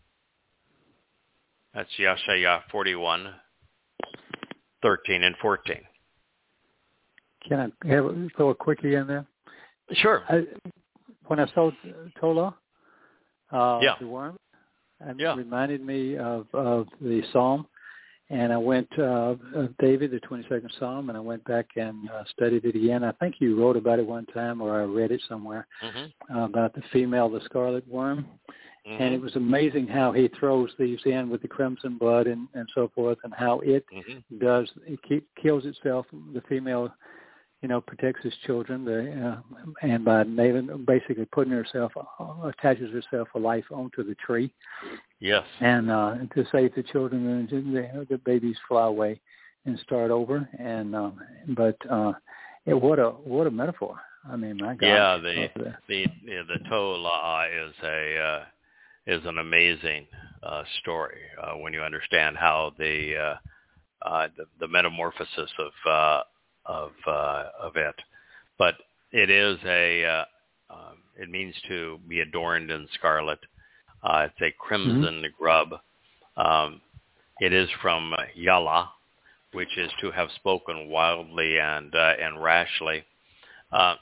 That's Yeshaya forty-one, thirteen and fourteen. Can I have a, throw a quickie in there? Sure. I, when I saw Tola, uh, yeah. the worm, it yeah. reminded me of, of the Psalm. And I went, uh, of David, the twenty-second Psalm, and I went back and uh, studied it again. I think you wrote about it one time, or I read it somewhere, mm-hmm. uh, about the female, the scarlet worm. Mm-hmm. And it was amazing how he throws these in with the crimson blood and, and so forth, and how it mm-hmm. does, it keep, kills itself, the female, you know, protects its children, the, uh, and by basically putting herself, uh, attaches herself for life onto the tree. Yes. And uh, to save the children, and the, the babies fly away and start over. And um, but uh, it, what a what a metaphor! I mean, my God. Yeah, the the yeah, the Tola is a uh, is an amazing uh, story uh, when you understand how the uh, uh, the, the metamorphosis of uh, of uh, of it. But it is a uh, um, it means to be adorned in scarlet. Uh, it's a crimson mm-hmm. grub. Um, it is from uh, Yala, which is to have spoken wildly and uh, and rashly. Uh,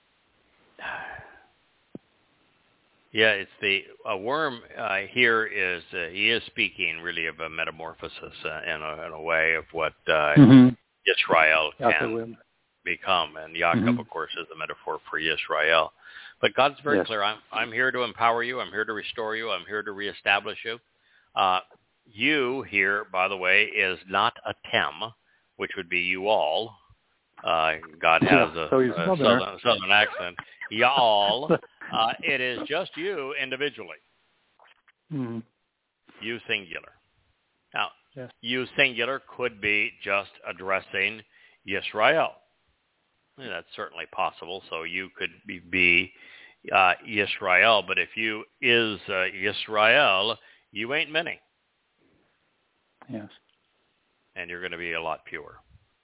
yeah, it's the a worm uh, here is uh, he is speaking really of a metamorphosis uh, in, a, in a way of what uh, mm-hmm. Yisrael can Yaakov. become, and Yaakov, mm-hmm. of course, is the metaphor for Yisrael. But God's very yes. clear. I'm I'm here to empower you. I'm here to restore you. I'm here to reestablish you. Uh, you here, by the way, is not a tem, which would be you all. Uh, God has yeah, a, so a southern, southern accent. Y'all. Uh, it is just you individually. Mm-hmm. You singular. Now, yes. you singular could be just addressing Yisrael. And that's certainly possible. So you could be, be uh, Yisrael, but if you is uh, Yisrael, you ain't many. Yes. And you're going to be a lot fewer.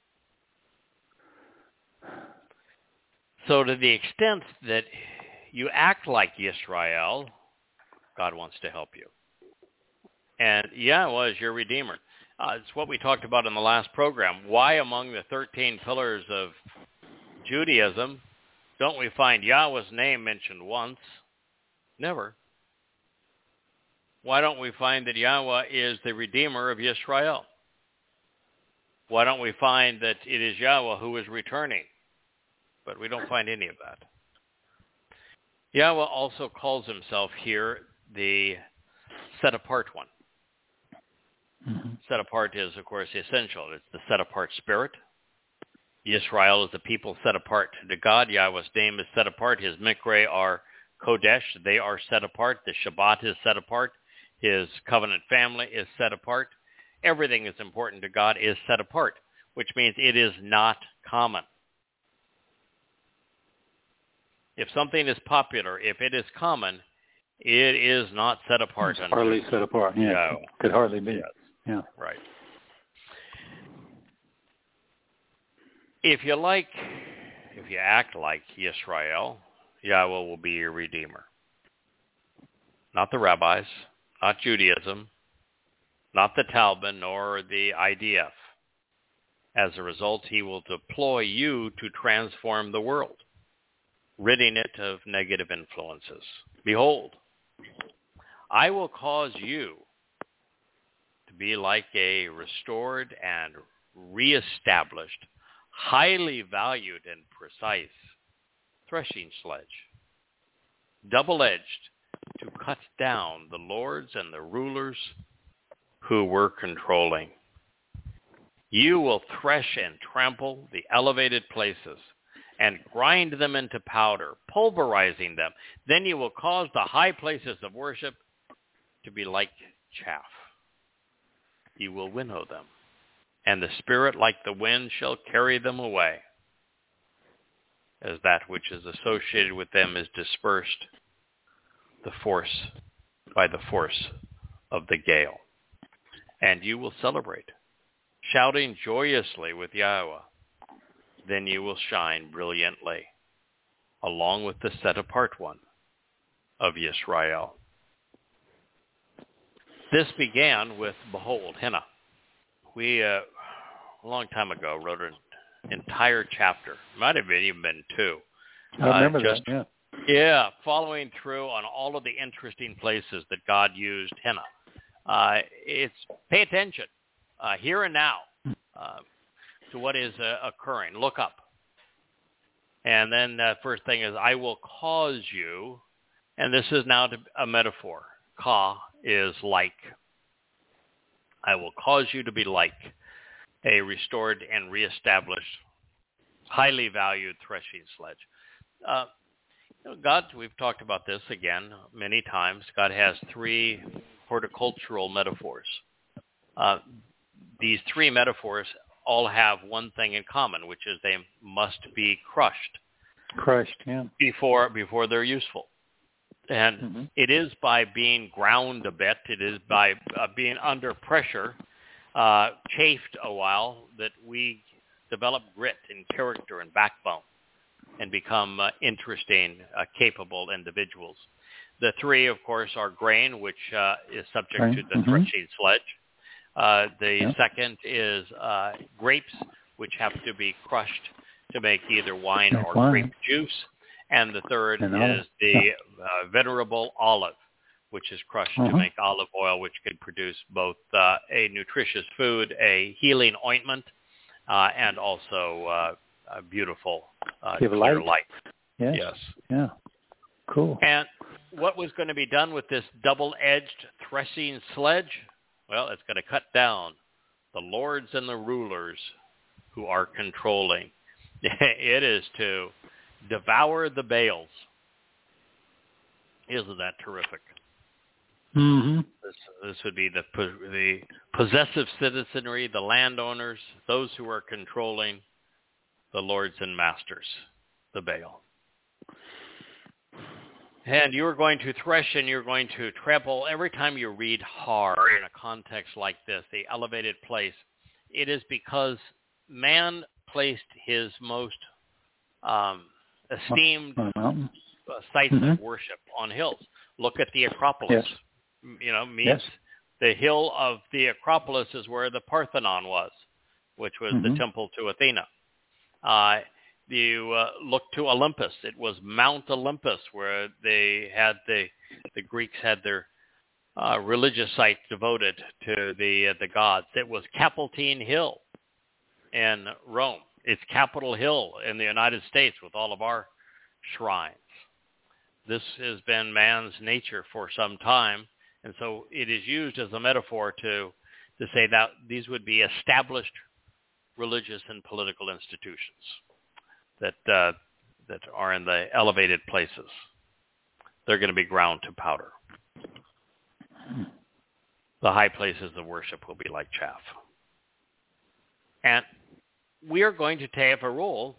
So to the extent that you act like Yisrael, God wants to help you. And Yahweh is your Redeemer. Uh, it's what we talked about in the last program. Why among the thirteen pillars of Judaism don't we find Yahweh's name mentioned once? Never. Why don't we find that Yahweh is the Redeemer of Yisrael? Why don't we find that it is Yahweh who is returning? But we don't find any of that. Yahweh also calls himself here the set-apart one. Mm-hmm. Set-apart is, of course, essential. It's the set-apart spirit. Yisrael is the people set apart to God. Yahweh's name is set apart. His mikre are kodesh. They are set apart. The Shabbat is set apart. His covenant family is set apart. Everything that's important to God is set apart, which means it is not common. If something is popular, if it is common, it is not set apart. It's hardly set apart. Yeah, yeah. Could hardly be. Yes. Yeah. Right. If you like, if you act like Yisrael, Yahweh will be your Redeemer. Not the rabbis, not Judaism, not the Talmud, nor the I D F. As a result, he will deploy you to transform the world, ridding it of negative influences. Behold, I will cause you to be like a restored and reestablished, highly valued and precise threshing sledge, double-edged to cut down the lords and the rulers who were controlling. You will thresh and trample the elevated places and grind them into powder, pulverizing them. Then you will cause the high places of worship to be like chaff. You will winnow them, and the Spirit like the wind shall carry them away, as that which is associated with them is dispersed the force by the force of the gale. And you will celebrate, shouting joyously with Yahweh. Then you will shine brilliantly, along with the set-apart one of Yisrael. This began with, behold, Henna. We, uh, a long time ago, wrote an entire chapter. Might have even been two. I remember uh, just, that, yeah. Yeah, following through on all of the interesting places that God used henna. Uh, it's pay attention, uh, here and now, uh, to what is uh, occurring. Look up. And then the uh, first thing is, I will cause you, and this is now a metaphor. Ka is like. I will cause you to be like a restored and reestablished, highly valued threshing sledge. Uh, you know, God, we've talked about this again many times. God has three horticultural metaphors. Uh, these three metaphors all have one thing in common, which is they must be crushed. Crushed, yeah. Before before they're useful. And mm-hmm. it is by being ground a bit, it is by uh, being under pressure, uh, chafed a while, that we develop grit and character and backbone and become uh, interesting, uh, capable individuals. The three, of course, are grain, which uh, is subject grain. to the mm-hmm. threshing sledge. Uh, the yep. second is uh, grapes, which have to be crushed to make either wine That's or wine. grape juice. And the third and is olive. the yeah. uh, venerable olive, which is crushed uh-huh. to make olive oil, which can produce both uh, a nutritious food, a healing ointment, uh, and also uh, a beautiful uh, Give clear light. light. Yes. yes. Yeah. Cool. And what was going to be done with this double-edged threshing sledge? Well, it's going to cut down the lords and the rulers who are controlling. It is to devour the Baals. Isn't that terrific? Mm-hmm. This, this would be the the possessive citizenry, the landowners, those who are controlling the lords and masters, the Baal. And you're going to thresh and you're going to trample. Every time you read Har in a context like this, the elevated place, it is because man placed his most um, esteemed uh, sites mm-hmm. of worship on hills. Look at the Acropolis. Yes. You know, means yes. the hill of the Acropolis is where the Parthenon was, which was mm-hmm. the temple to Athena. Uh, you uh, look to Olympus. It was Mount Olympus where they had the the Greeks had their uh, religious site devoted to the uh, the gods. It was Capitoline Hill in Rome. It's Capitol Hill in the United States with all of our shrines. This has been man's nature for some time. And so it is used as a metaphor to to say that these would be established religious and political institutions that uh, that are in the elevated places. They're going to be ground to powder. The high places of worship will be like chaff. And we are going to have a role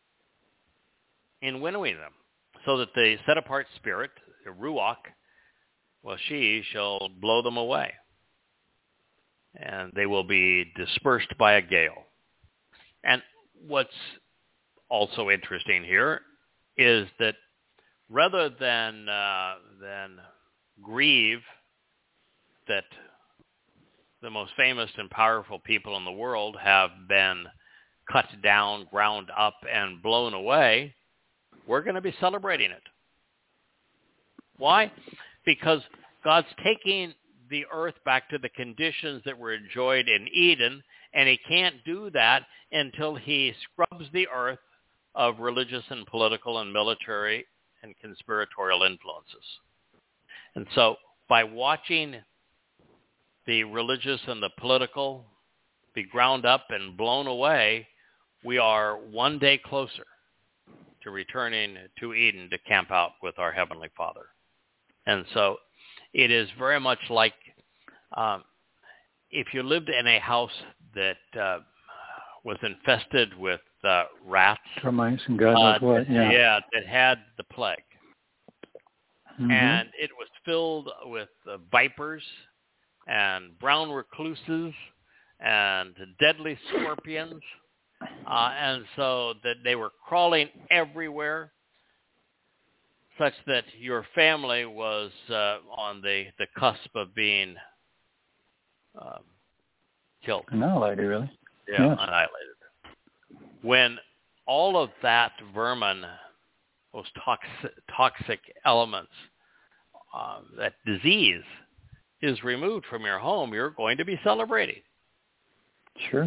in winnowing them so that the set-apart spirit, the Ruach, well, she shall blow them away, and they will be dispersed by a gale. And what's also interesting here is that rather than uh, than grieve that the most famous and powerful people in the world have been cut down, ground up, and blown away, we're going to be celebrating it. Why? Because God's taking the earth back to the conditions that were enjoyed in Eden, and he can't do that until he scrubs the earth of religious and political and military and conspiratorial influences. And so by watching the religious and the political be ground up and blown away, we are one day closer to returning to Eden to camp out with our Heavenly Father. And so it is very much like um, if you lived in a house that uh, was infested with uh, rats. Termites and God knows uh, what. Yeah. yeah, that had the plague. Mm-hmm. And it was filled with uh, vipers and brown recluses and deadly scorpions. Uh, and so that they were crawling everywhere, such that your family was uh, on the, the cusp of being um, killed. Annihilated, really. Yeah, yes. annihilated. When all of that vermin, those toxic, toxic elements, uh, that disease is removed from your home, you're going to be celebrating. Sure.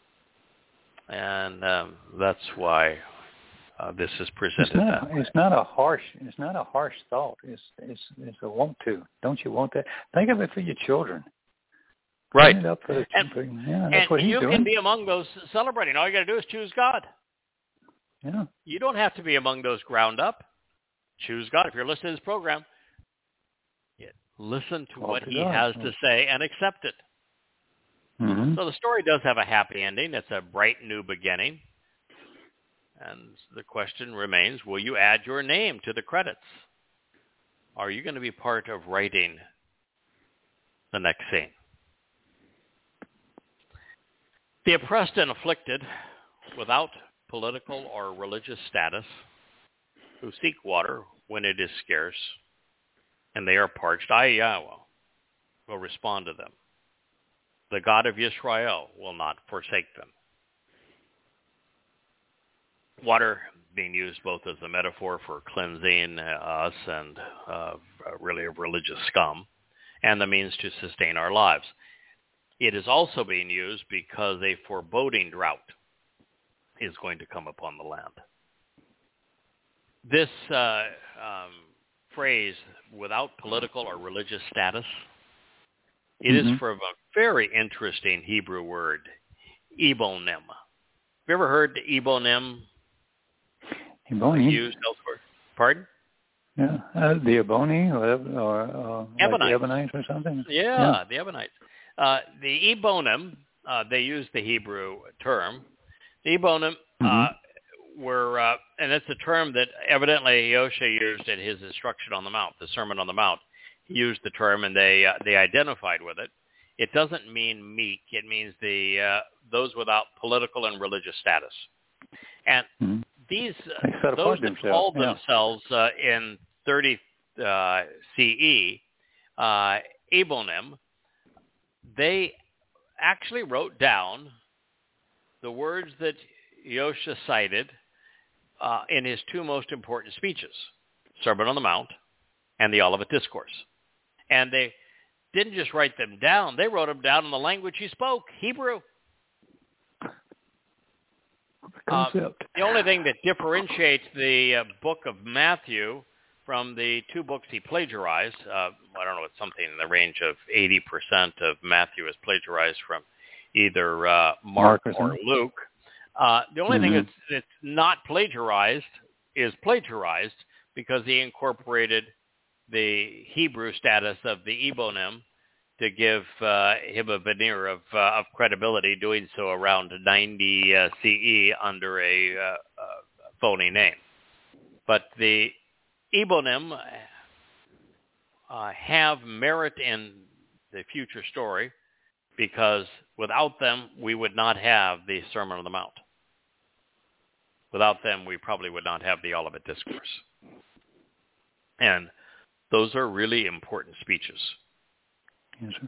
And um, that's why uh, this is presented. It's not, that way. It's not a harsh. It's not a harsh thought. It's it's it's a want to. Don't you want that? Think of it for your children. Right. It up for the and children. Yeah, that's and what he's you doing. can be among those celebrating. All you got to do is choose God. Yeah. You don't have to be among those ground up. Choose God. If you're listening to this program, listen to Well, what he God. has to say and accept it. Mm-hmm. So the story does have a happy ending. It's a bright new beginning. And the question remains, will you add your name to the credits? Are you going to be part of writing the next scene? The oppressed and afflicted, without political or religious status, who seek water when it is scarce, and they are parched, I, Yahweh, will respond to them. The God of Israel will not forsake them. Water being used both as a metaphor for cleansing us and uh, really of religious scum, and the means to sustain our lives. It is also being used because a foreboding drought is going to come upon the land. This uh, um, phrase, without political or religious status, it mm-hmm. is from a very interesting Hebrew word, Ebonim. Have you ever heard Ebonim Ebonim? used elsewhere? Pardon? Yeah, uh, the Ebony or, or uh, like the Ebonites or something. Yeah, yeah. the Ebonites. Uh, the Ebonim, uh, they use the Hebrew term. The Ebonim mm-hmm. uh, were, uh, and it's a term that evidently Yosha used in his instruction on the Mount, the Sermon on the Mount. He used the term, and they uh, they identified with it. It doesn't mean meek. It means the uh, those without political and religious status. And mm-hmm. these uh, those that called yeah. themselves uh, in thirty uh, C E, uh, Ebonim, they actually wrote down the words that Yosha cited uh, in his two most important speeches, Sermon on the Mount and the Olivet Discourse. And they didn't just write them down, they wrote them down in the language he spoke, Hebrew. Concept. Uh, the only thing that differentiates the uh, book of Matthew from the two books he plagiarized, uh, I don't know, it's something in the range of eighty percent of Matthew is plagiarized from either uh, Mark Mark or Luke. Uh, the only mm-hmm. thing that's, that's not plagiarized is plagiarized because he incorporated the Hebrew status of the Ebonim to give uh, him a veneer of, uh, of credibility, doing so around ninety uh, C E under a uh, uh, phony name. But the Ebonim uh, have merit in the future story because without them, we would not have the Sermon on the Mount. Without them, we probably would not have the Olivet Discourse. And those are really important speeches. Yes, sir.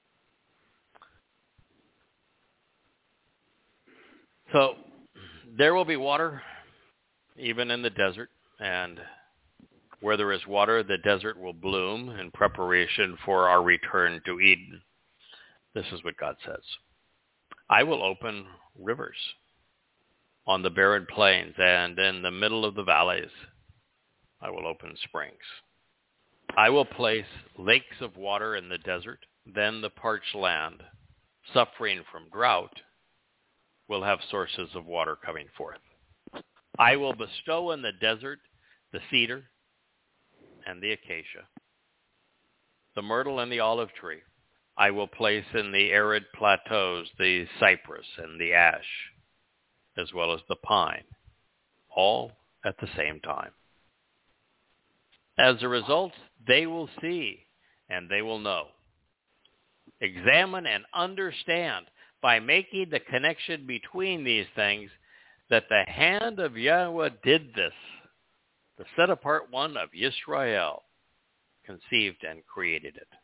So there will be water even in the desert, and where there is water, the desert will bloom in preparation for our return to Eden. This is what God says. I will open rivers on the barren plains, and in the middle of the valleys, I will open springs. I will place lakes of water in the desert. Then the parched land, suffering from drought, will have sources of water coming forth. I will bestow in the desert the cedar and the acacia, the myrtle and the olive tree. I will place in the arid plateaus the cypress and the ash, as well as the pine, all at the same time. As a result, they will see and they will know. Examine and understand by making the connection between these things that the hand of Yahweh did this. The set-apart one of Yisrael conceived and created it.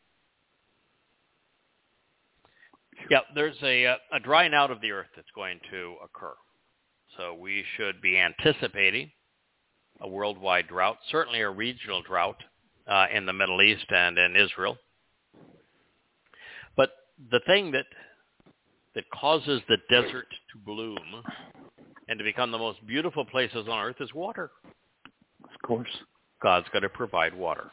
Yeah, there's a, a drying out of the earth that's going to occur. So we should be anticipating a worldwide drought, certainly a regional drought uh, in the Middle East and in Israel. But the thing that that causes the desert to bloom and to become the most beautiful places on earth is water. Of course. God's going to provide water.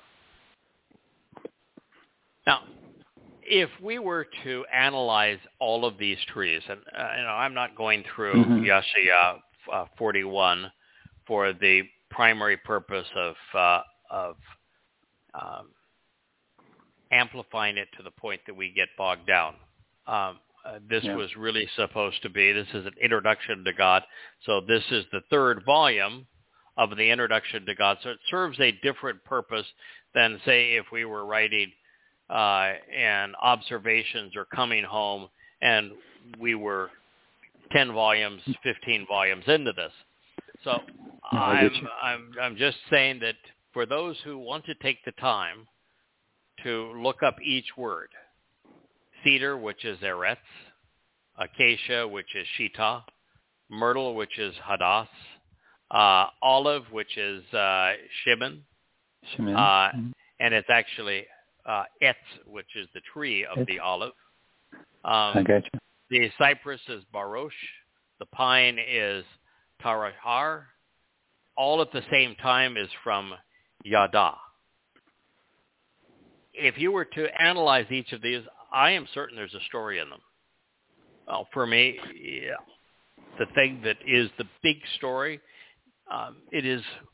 Now, if we were to analyze all of these trees, and uh, you know, I'm not going through mm-hmm. Yeshaya uh, forty-one for the primary purpose of uh, of um, amplifying it to the point that we get bogged down. Um, uh, this yeah. was really supposed to be, this is an introduction to God. So this is the third volume of the introduction to God. So it serves a different purpose than, say, if we were writing uh, and observations or coming home and we were ten volumes, fifteen volumes into this. So no, I'm, I'm, I'm just saying that for those who want to take the time to look up each word, cedar, which is eretz, acacia, which is shita, myrtle, which is hadass, uh, olive, which is uh, shimon, shimon. Uh, mm-hmm. and it's actually uh, etz, which is the tree of etz. the olive. Um, I got you. The cypress is barosh. The pine is tarahar. All at the same time is from yada. If you were to analyze each of these, I am certain there's a story in them. Well, for me, yeah, the thing that is the big story, um, it is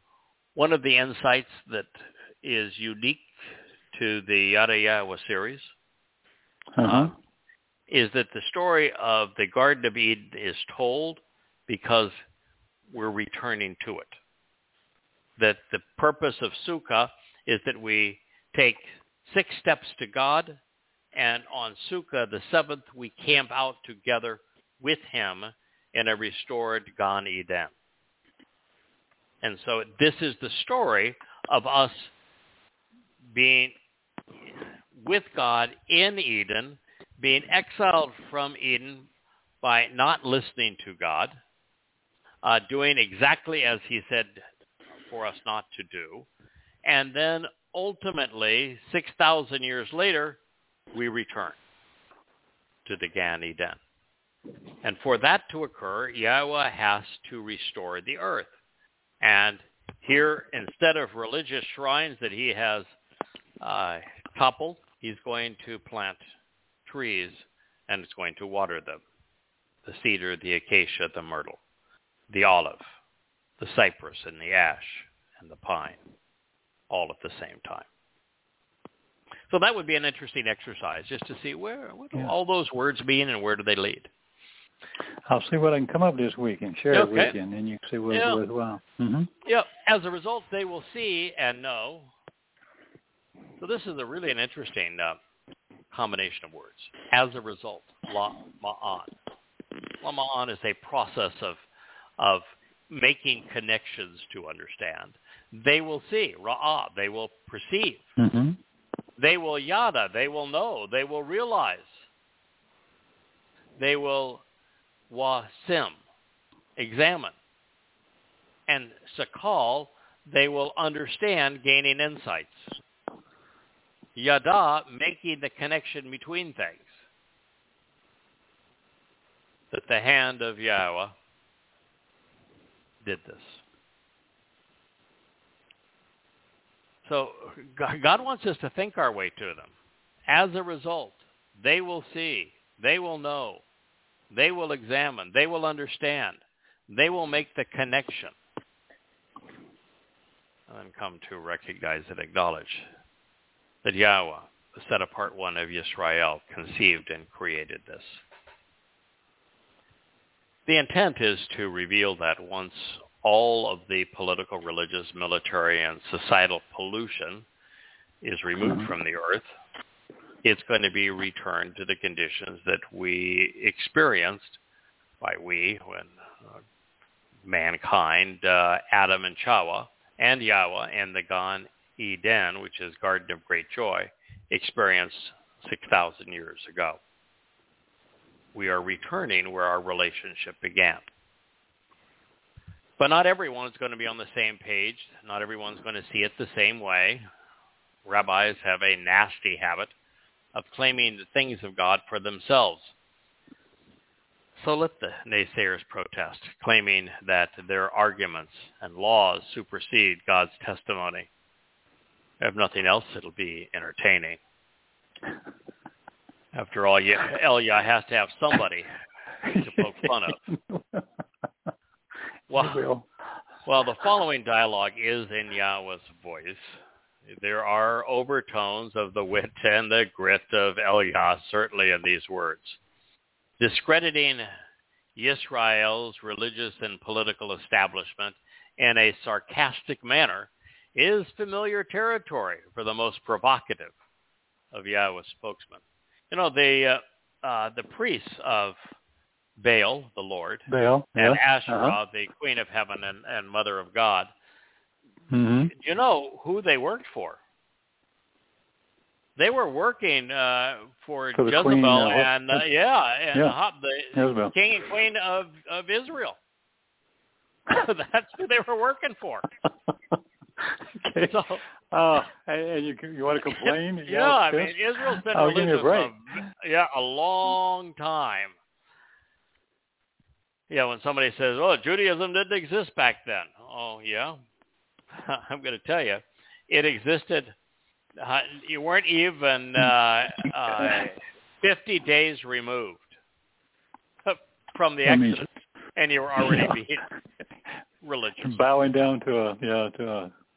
one of the insights that is unique to the Yada Yahweh series Uh-huh. uh, is that the story of the Garden of Eden is told because we're returning to it. That the purpose of Sukkah is that we take six steps to God, and on Sukkah, the seventh, we camp out together with him in a restored Gan Eden. And so this is the story of us being with God in Eden, being exiled from Eden by not listening to God, uh, doing exactly as he said for us not to do, and then ultimately, six thousand years later, we return to the Gan Eden. And for that to occur, Yahweh has to restore the earth. And here, instead of religious shrines that he has uh, toppled, he's going to plant trees, and it's going to water them. The cedar, the acacia, the myrtle, the olive, the cypress, and the ash, and the pine, all at the same time. So that would be an interesting exercise, just to see where what do yeah. all those words mean and where do they lead. I'll see what I can come up this week and share Okay. it with you, and then you can see what Yeah. it's worthwhile. Mm-hmm. Yeah. As a result, they will see and know. So this is a really an interesting uh, combination of words. As a result, la ma'an. La ma'an is a process of of making connections to understand. They will see, ra'ah, they will perceive. Mm-hmm. They will yada, they will know, they will realize. They will wasim, examine. And sakal, they will understand, gaining insights. Yada, making the connection between things. That the hand of Yahweh did this. So God wants us to think our way to them. As a result, they will see, they will know, they will examine, they will understand, they will make the connection, and then come to recognize and acknowledge that Yahweh, the set-apart one of Yisrael, conceived and created this. The intent is to reveal that once all of the political, religious, military, and societal pollution is removed mm-hmm. from the earth, it's going to be returned to the conditions that we experienced, by we, when uh, mankind, uh, Adam and Chawa, and Yahweh, and the Gan Eden, which is Garden of Great Joy, experienced six thousand years ago. We are returning where our relationship began. But not everyone is going to be on the same page. Not everyone's going to see it the same way. Rabbis have a nasty habit of claiming the things of God for themselves. So let the naysayers protest, claiming that their arguments and laws supersede God's testimony. If nothing else, it'll be entertaining. After all, Elia has to have somebody to poke fun of. Well, well, the following dialogue is in Yahweh's voice. There are overtones of the wit and the grit of Elia, certainly in these words. Discrediting Yisrael's religious and political establishment in a sarcastic manner is familiar territory for the most provocative of Yahweh's spokesmen. You know, the uh, uh, the priests of Baal, the Lord, Baal, and yeah. Asherah, uh-huh. the Queen of Heaven and, and Mother of God, mm-hmm. do you know who they worked for? They were working uh, for, for Jezebel queen, uh, and, uh, yeah, and yeah. the Jezebel. King and Queen of, of Israel. That's who they were working for. Okay. So, uh, and you you want to complain? Yeah, yeah I mean, Israel's been oh, religious give me a break. a, yeah, a long time. Yeah, when somebody says, oh, Judaism didn't exist back then. Oh, yeah? I'm going to tell you, it existed. Uh, you weren't even uh, uh, fifty days removed from the Exodus, and you were already being religious. Bowing down to a, yeah, to a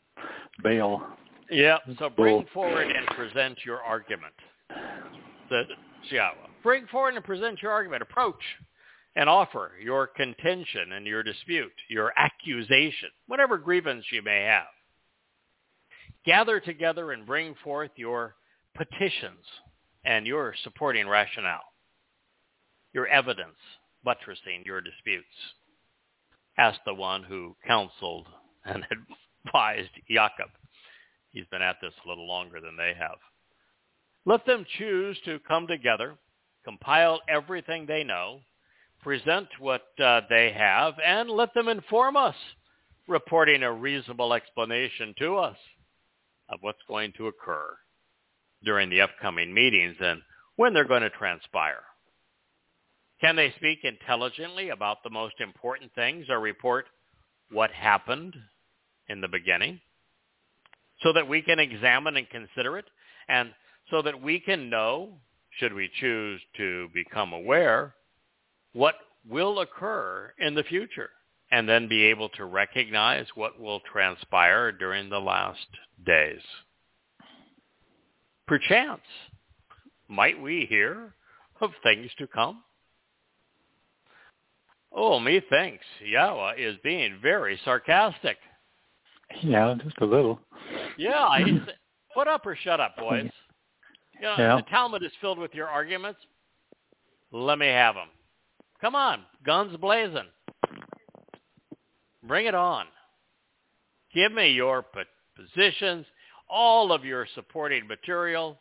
Baal. Yeah, so bring Bull. forward and present your argument. The Yahweh. Bring forward and present your argument. Approach and offer your contention and your dispute, your accusation, whatever grievance you may have. Gather together and bring forth your petitions and your supporting rationale, your evidence buttressing your disputes. Ask the one who counseled and advised Jacob. He's been at this a little longer than they have. Let them choose to come together, compile everything they know, present what uh, they have, and let them inform us, reporting a reasonable explanation to us of what's going to occur during the upcoming meetings and when they're going to transpire. Can they speak intelligently about the most important things or report what happened in the beginning so that we can examine and consider it, and so that we can know, should we choose to become aware, what will occur in the future, and then be able to recognize what will transpire during the last days? Perchance, might we hear of things to come? Oh, methinks Yahweh is being very sarcastic. Yeah, just a little. Yeah, he's, put up or shut up, boys. You know, Yeah. the Talmud is filled with your arguments. Let me have them. Come on, guns blazing. Bring it on. Give me your po- positions, all of your supporting material.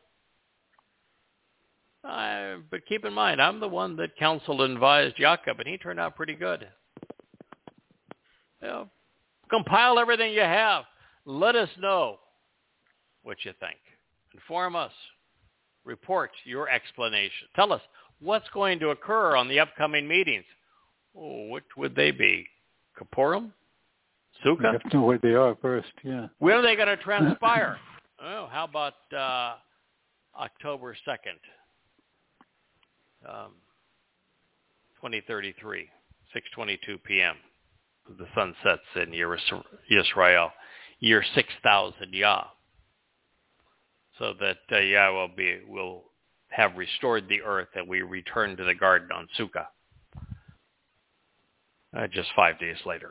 Uh, but keep in mind, I'm the one that counseled and advised Jacob, and he turned out pretty good. You know, compile everything you have. Let us know what you think. Inform us. Report your explanation. Tell us what's going to occur on the upcoming meetings. Oh, what would they be? Kippurim? You Sukkah? have to know where they are first, yeah. When are they going to transpire? Oh, how about uh, October second, um, twenty thirty-three, six twenty-two p.m. The sun sets in Yeris- Yisrael, year six thousand Yah, so that uh, Yah will be will have restored the earth and we return to the garden on Sukkah. Uh, just five days later.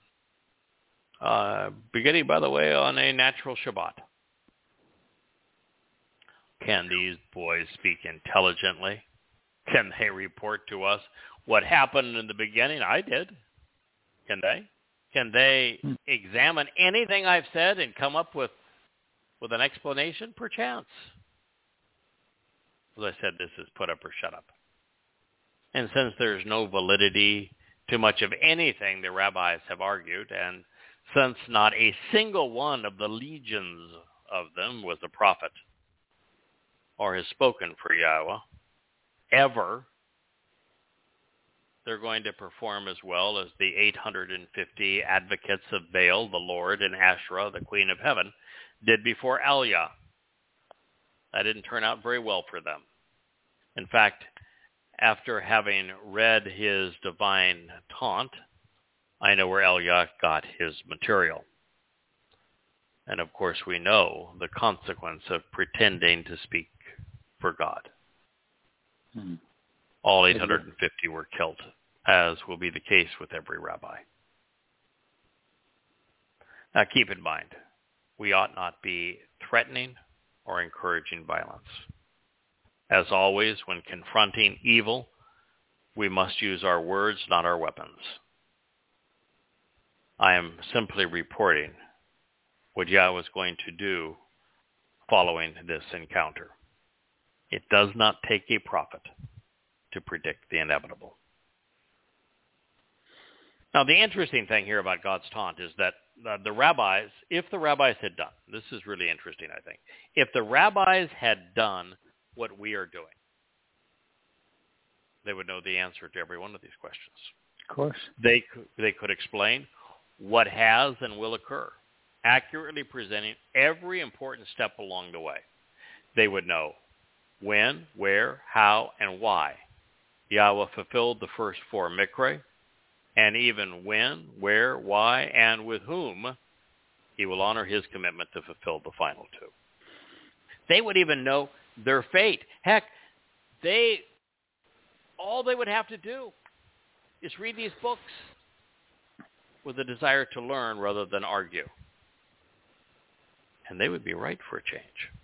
Uh, beginning, by the way, on a natural Shabbat. Can these boys speak intelligently? Can they report to us what happened in the beginning? I did. Can they? Can they hmm. examine anything I've said and come up with, with an explanation? Perchance. As I said, this is put up or shut up. And since there's no validity to much of anything the rabbis have argued, and since not a single one of the legions of them was a prophet or has spoken for Yahweh ever, they're going to perform as well as the eight hundred fifty advocates of Baal, the Lord, and Asherah, the Queen of Heaven, did before Aliyah. That didn't turn out very well for them. In fact, after having read his divine taunt, I know where Aliyah got his material. And of course we know the consequence of pretending to speak for God. Hmm. All eight hundred fifty were killed, as will be the case with every rabbi. Now keep in mind, we ought not be threatening or encouraging violence. As always, when confronting evil, we must use our words, not our weapons. I am simply reporting what Yahweh is going to do following this encounter. It does not take a prophet to predict the inevitable. Now, the interesting thing here about God's taunt is that uh, the rabbis, if the rabbis had done, this is really interesting, I think, if the rabbis had done what we are doing, they would know the answer to every one of these questions. Of course. They could, they could explain what has and will occur, accurately presenting every important step along the way. They would know when, where, how, and why Yahweh fulfilled the first four mikra, and even when, where, why, and with whom he will honor his commitment to fulfill the final two. They would even know their fate. Heck, they all they would have to do is read these books with a desire to learn rather than argue. And they would be right for a change.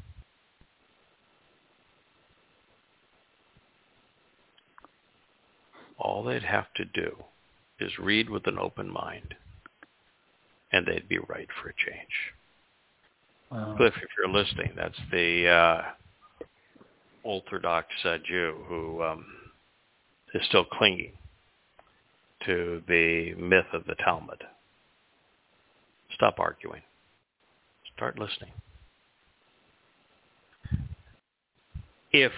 All they'd have to do is read with an open mind, and they'd be right for a change. Wow. Cliff, if you're listening, that's the uh, Orthodox uh, Jew who um, is still clinging to the myth of the Talmud. Stop arguing. Start listening. If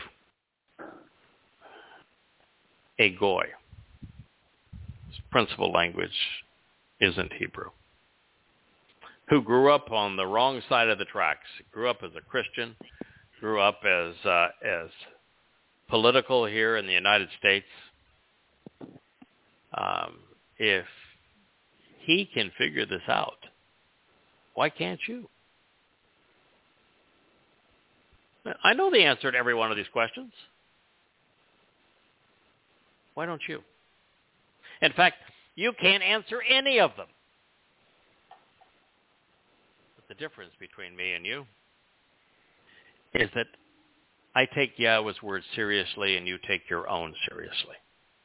a goy, his principal language isn't Hebrew, who grew up on the wrong side of the tracks, grew up as a Christian, grew up as uh, as political here in the United States, um, if he can figure this out, why can't you? I know the answer to every one of these questions. Why don't you? In fact, you can't answer any of them. But the difference between me and you is that I take Yahweh's word seriously and you take your own seriously.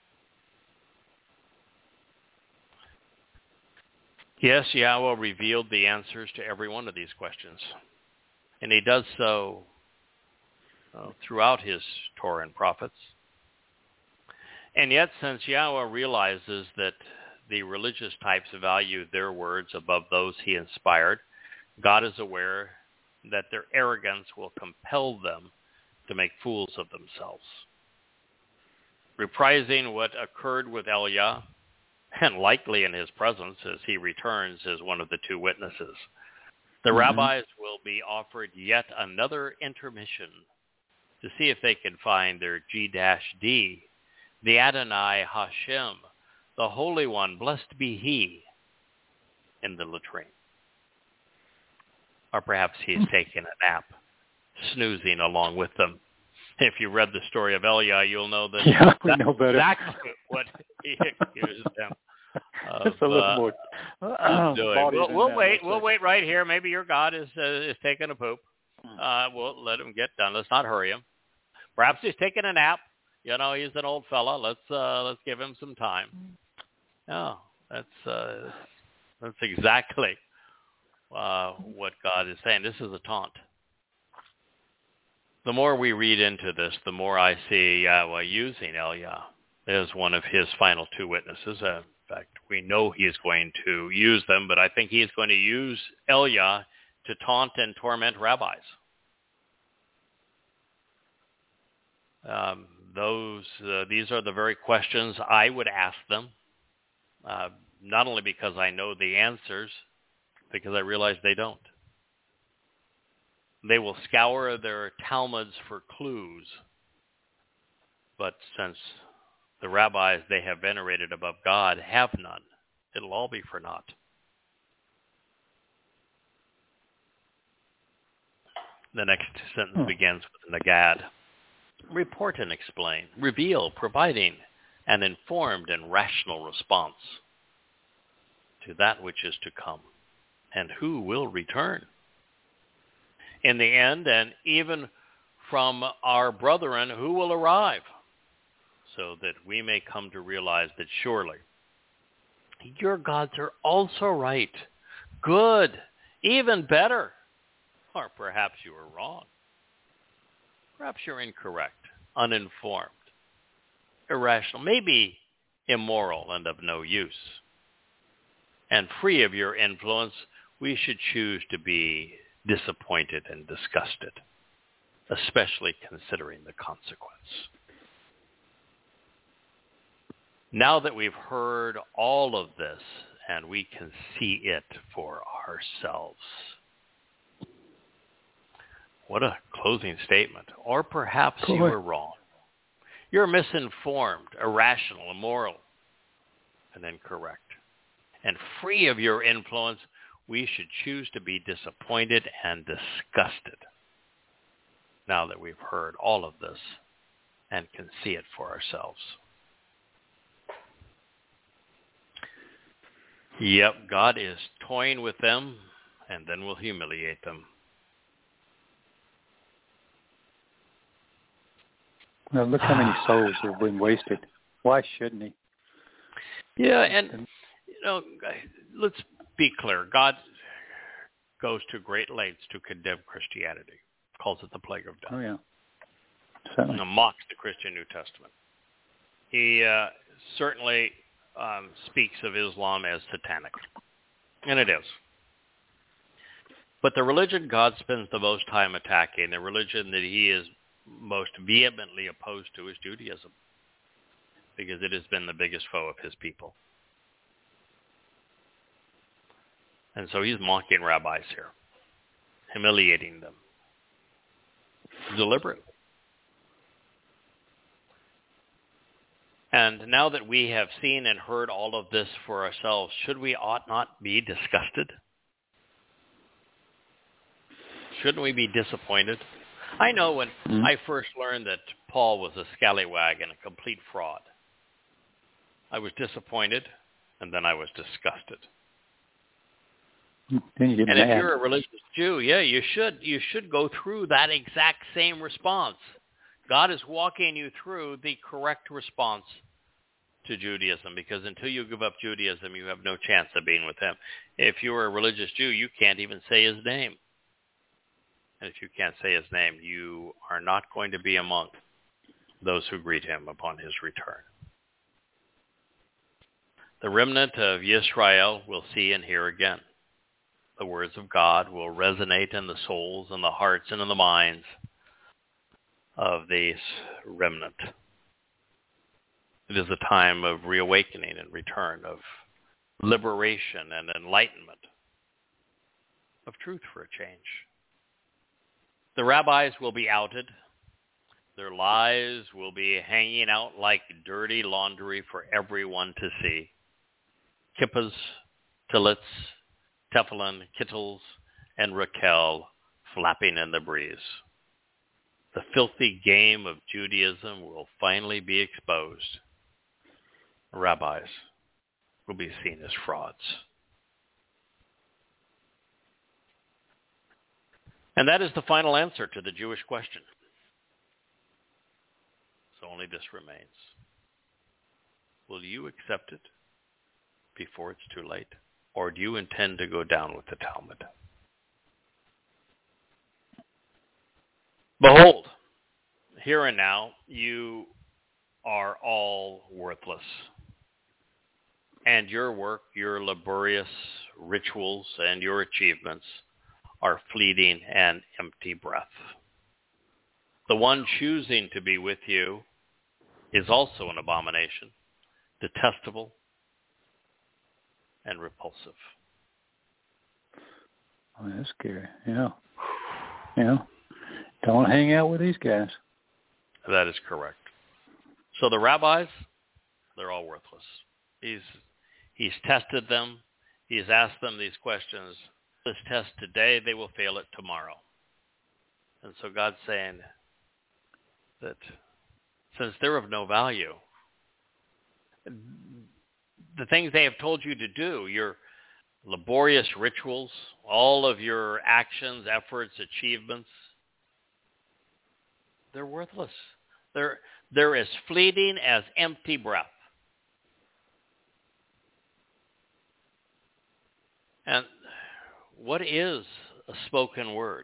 Yes, Yahweh revealed the answers to every one of these questions. And he does so uh, throughout his Torah and prophets. And yet, since Yahweh realizes that the religious types value their words above those he inspired, God is aware that their arrogance will compel them to make fools of themselves. Reprising what occurred with Elia, and likely in his presence as he returns as one of the two witnesses, the mm-hmm. rabbis will be offered yet another intermission to see if they can find their G D, the Adonai Hashem, the Holy One, blessed be He, in the latrine. Or perhaps he's taking a nap, snoozing along with them. If you read the story of Elia, you'll know that yeah, we that's know better. exactly what he accused them of. Just a little uh, more uh, doing. We'll, we'll that, wait. We'll wait right here. Maybe your God is uh, is taking a poop. Uh, we'll let him get done. Let's not hurry him. Perhaps he's taking a nap. You know, he's an old fella. Let's uh, let's give him some time. No, that's uh, that's exactly uh, what God is saying. This is a taunt. The more we read into this, the more I see Yahweh using Elia as one of his final two witnesses. Uh, in fact, we know he is going to use them, but I think he is going to use Elia to taunt and torment rabbis. Um, those, uh, these are the very questions I would ask them, uh, not only because I know the answers, because I realize they don't. They will scour their Talmuds for clues, but since the rabbis they have venerated above God have none, it'll all be for naught. The next sentence hmm. begins with Nagad. Report and explain, reveal, providing an informed and rational response to that which is to come, and who will return. In the end, and even from our brethren who will arrive, so that we may come to realize that surely your gods are also right, good, even better. Or perhaps you are wrong. Perhaps you're incorrect, uninformed, irrational, maybe immoral and of no use. And free of your influence, we should choose to be disappointed and disgusted, especially considering the consequence. Now that we've heard all of this and we can see it for ourselves, what a closing statement. Or perhaps you were wrong. You're misinformed, irrational, immoral, and incorrect. And free of your influence, we should choose to be disappointed and disgusted now that we've heard all of this and can see it for ourselves. Yep, God is toying with them and then will humiliate them. Well, look how many souls have been wasted. Why shouldn't he? Yeah, and, you know, let's be clear. God goes to great lengths to condemn Christianity. Calls it the plague of death. Oh, yeah. Certainly. And mocks the Christian New Testament. He uh, certainly um, speaks of Islam as satanic. And it is. But the religion God spends the most time attacking, the religion that he is most vehemently opposed to, is Judaism, because it has been the biggest foe of his people. And so he's mocking rabbis here, humiliating them deliberately. And now that we have seen and heard all of this for ourselves, should we ought not be disgusted? Shouldn't we be disappointed? I know when mm-hmm. I first learned that Paul was a scallywag and a complete fraud, I was disappointed, and then I was disgusted. Then you get and mad. If you're a religious Jew, yeah, you should you should go through that exact same response. God is walking you through the correct response to Judaism, because until you give up Judaism, you have no chance of being with him. If you're a religious Jew, you can't even say his name. And if you can't say his name, you are not going to be among those who greet him upon his return. The remnant of Yisrael will see and hear again. The words of God will resonate in the souls and the hearts and in the minds of this remnant. It is a time of reawakening and return, of liberation and enlightenment, of truth for a change. The rabbis will be outed. Their lies will be hanging out like dirty laundry for everyone to see. Kippahs, tillits, tefillin, kittles, and raquel flapping in the breeze. The filthy game of Judaism will finally be exposed. Rabbis will be seen as frauds. And that is the final answer to the Jewish question. So only this remains. Will you accept it before it's too late? Or do you intend to go down with the Talmud? Behold, here and now, you are all worthless. And your work, your laborious rituals, and your achievements are fleeting and empty breath. The one choosing to be with you is also an abomination, detestable, and repulsive. Oh, that's scary. Yeah. Yeah. Don't hang out with these guys. That is correct. So the rabbis, they're all worthless. He's he's tested them. He's asked them these questions. This test today, they will fail it tomorrow. And so God's saying that since they're of no value, the things they have told you to do, your laborious rituals, all of your actions, efforts, achievements, they're worthless. They're, they're as fleeting as empty breath. And what is a spoken word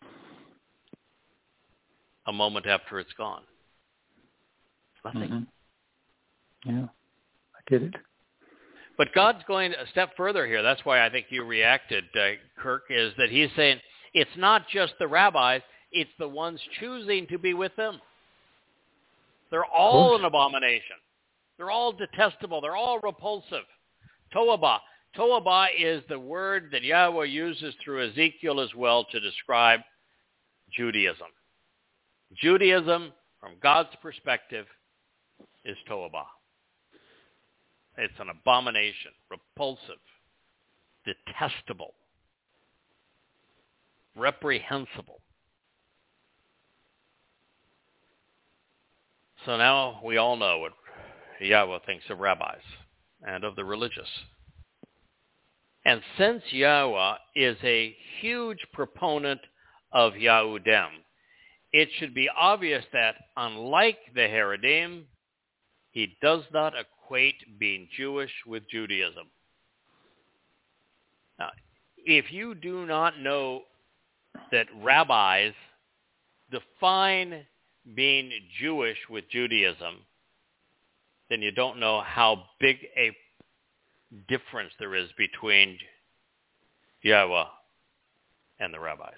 a moment after it's gone? Nothing. Mm-hmm. Yeah, I get it. But God's going a step further here. That's why I think you reacted, uh, Kirk, is that he's saying it's not just the rabbis, it's the ones choosing to be with them. They're all an abomination. They're all detestable. They're all repulsive. Toabah. Toabah is the word that Yahweh uses through Ezekiel as well to describe Judaism. Judaism, from God's perspective, is Toabah. It's an abomination, repulsive, detestable. reprehensible. So now we all know what Yahweh thinks of rabbis and of the religious. And since Yahweh is a huge proponent of Yahudem, it should be obvious that, unlike the Haredim, he does not equate being Jewish with Judaism. Now, if you do not know that rabbis define being Jewish with Judaism, then you don't know how big a difference there is between Yahweh and the rabbis.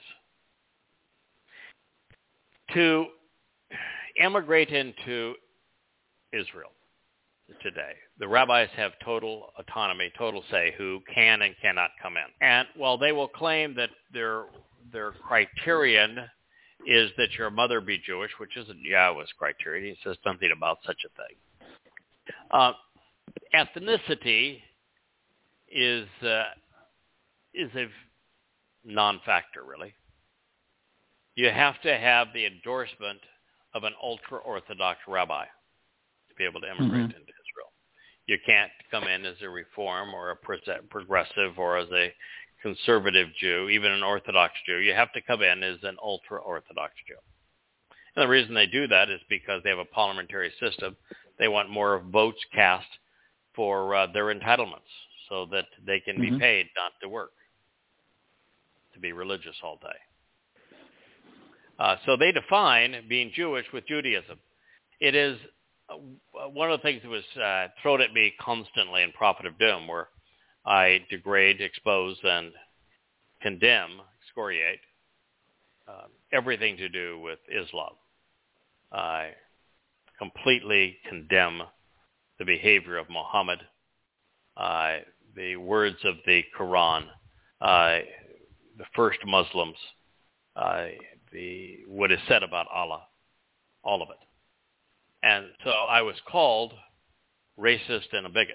To immigrate into Israel today, the rabbis have total autonomy, total say who can and cannot come in. And while they will claim that their their criterion is that your mother be Jewish, which isn't Yahweh's criterion, he says something about such a thing. Uh, ethnicity is uh, is a non-factor, really. You have to have the endorsement of an ultra-Orthodox rabbi to be able to immigrate mm-hmm. into Israel. You can't come in as a Reform or a progressive or as a conservative Jew, even an Orthodox Jew. You have to come in as an ultra-Orthodox Jew. And the reason they do that is because they have a parliamentary system. They want more votes cast for uh, their entitlements so that they can mm-hmm. be paid not to work, to be religious all day. Uh, so they define being Jewish with Judaism. It is uh, one of the things that was uh, thrown at me constantly in Prophet of Doom, where I degrade, expose, and condemn, excoriate uh, everything to do with Islam. I completely condemn the behavior of Muhammad, uh, the words of the Quran, uh, the first Muslims, uh, the what is said about Allah, all of it. And so I was called racist and a bigot.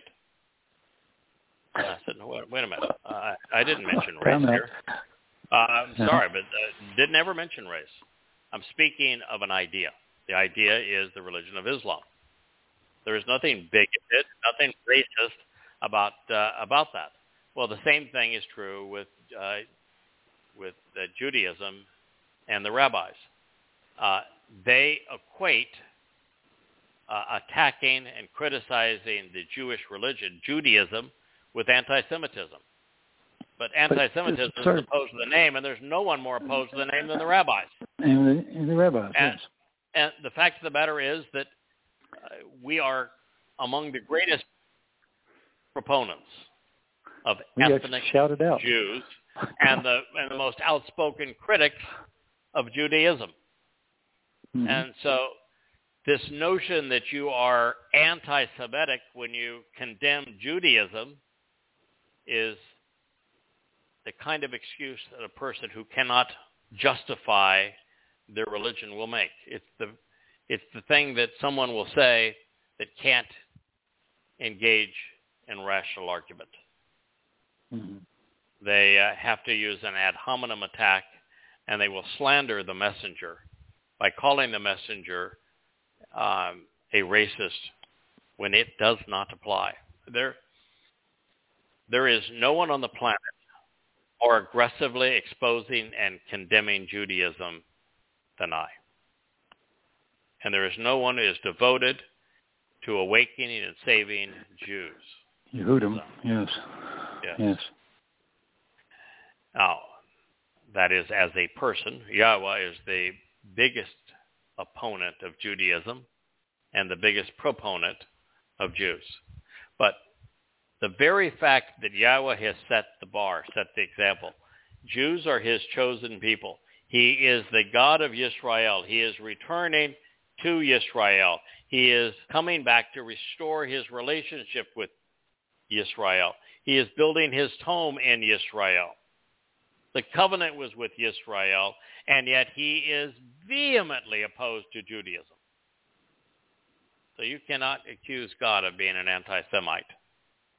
And I said, no, wait, wait a minute. Uh, I didn't mention race here. Uh, I'm sorry, but uh, didn't ever mention race. I'm speaking of an idea. The idea is the religion of Islam. There is nothing bigoted, nothing racist about uh, about that. Well, the same thing is true with uh, with uh, Judaism and the rabbis. Uh, they equate uh, attacking and criticizing the Jewish religion, Judaism, with anti-Semitism. But anti-Semitism but, is opposed to the name, and there's no one more opposed to the name than the rabbis. And the, and the rabbis, and, yes. And the fact of the matter is that uh, we are among the greatest proponents of we ethnic shouted out. Jews and the and the most outspoken critics of Judaism. Mm-hmm. And so this notion that you are anti-Semitic when you condemn Judaism is the kind of excuse that a person who cannot justify their religion will make. It's the it's the thing that someone will say that can't engage in rational argument. Mm-hmm. They uh, have to use an ad hominem attack, and they will slander the messenger by calling the messenger um, a racist when it does not apply. There, there is no one on the planet more aggressively exposing and condemning Judaism than I. And there is no one who is devoted to awakening and saving Jews. Yehudim, so, yes. yes. Yes. Now, that is as a person. Yahweh is the biggest opponent of Judaism and the biggest proponent of Jews. But the very fact that Yahweh has set the bar, set the example, Jews are his chosen people. He is the God of Yisrael. He is returning to Yisrael. He is coming back to restore his relationship with Yisrael. He is building his home in Yisrael. The covenant was with Yisrael, and yet he is vehemently opposed to Judaism. So you cannot accuse God of being an anti-Semite.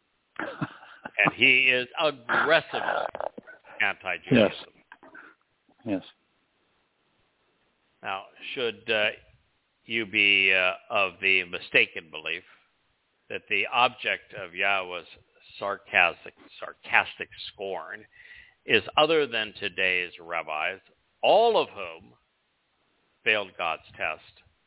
And he is aggressively anti-Judaism. Yes. Yes. Now, should uh, you be uh, of the mistaken belief that the object of Yahweh's sarcastic, sarcastic scorn is other than today's rabbis, all of whom failed God's test,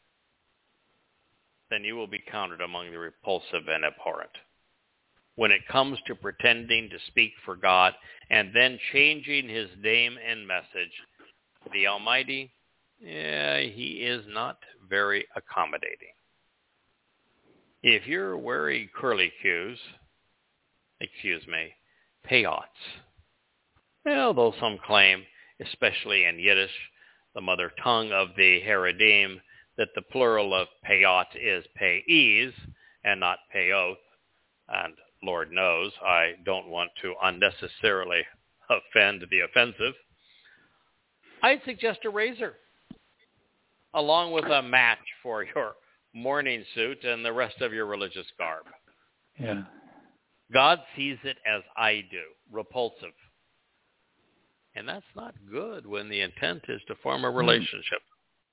then you will be counted among the repulsive and abhorrent. When it comes to pretending to speak for God and then changing his name and message, the Almighty, yeah, he is not very accommodating. If you're wearing curly cues, excuse me, peyots, well, though some claim, especially in Yiddish, the mother tongue of the Haredim, that the plural of peyot is payis and not peyoth, and Lord knows I don't want to unnecessarily offend the offensive, I'd suggest a razor, along with a match for your mourning suit and the rest of your religious garb. Yeah. God sees it as I do, repulsive. And that's not good when the intent is to form a relationship.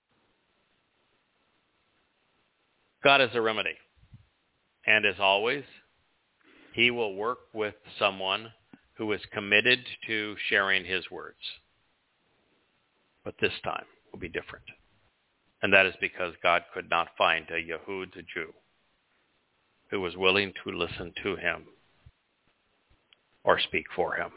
God is a remedy. And as always, he will work with someone who is committed to sharing his words. But this time will be different. And that is because God could not find a Yehud, a Jew, who was willing to listen to him or speak for him.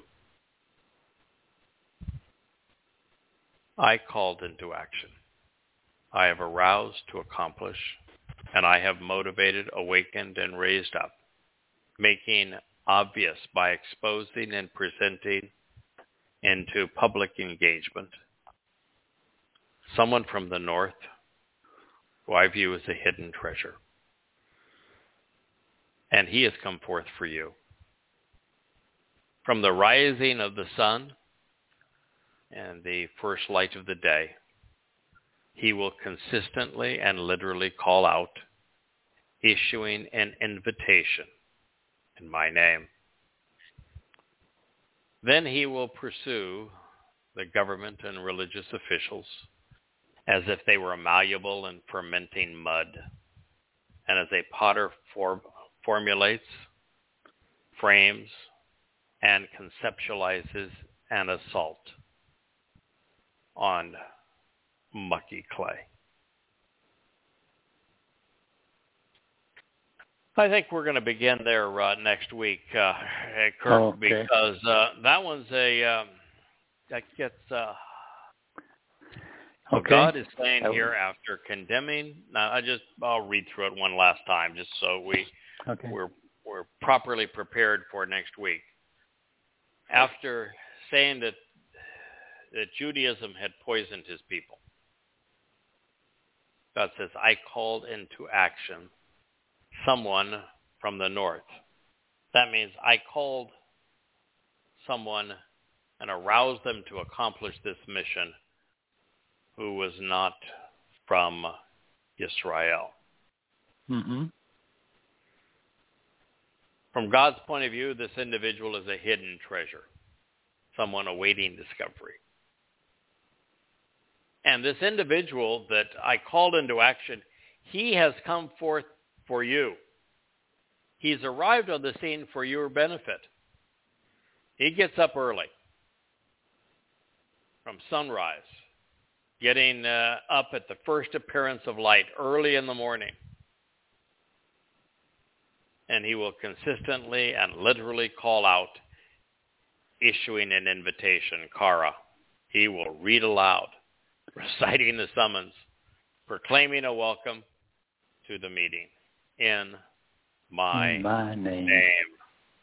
I called into action. I have aroused to accomplish, and I have motivated, awakened, and raised up, making obvious by exposing and presenting into public engagement someone from the north who I view as a hidden treasure. And he has come forth for you. From the rising of the sun and the first light of the day, he will consistently and literally call out, issuing an invitation in my name. Then he will pursue the government and religious officials as if they were malleable and fermenting mud, and as a potter for, formulates, frames, and conceptualizes an assault on mucky clay. I think we're going to begin there uh, next week, uh, Kirk, oh, okay. because uh, that one's a um, that gets. Uh, so okay. God is saying here, after condemning. Now, I just I'll read through it one last time, just so we okay. we're we're properly prepared for next week. After saying that that Judaism had poisoned his people, God says, I called into action someone from the north. That means I called someone and aroused them to accomplish this mission who was not from Israel. Mm-hmm. From God's point of view, this individual is a hidden treasure, someone awaiting discovery. And this individual that I called into action, he has come forth for you. He's arrived on the scene for your benefit. He gets up early, from sunrise, getting uh, up at the first appearance of light early in the morning. And he will consistently and literally call out, issuing an invitation, Kara. He will read aloud, reciting the summons, proclaiming a welcome to the meeting in my, in my name. name.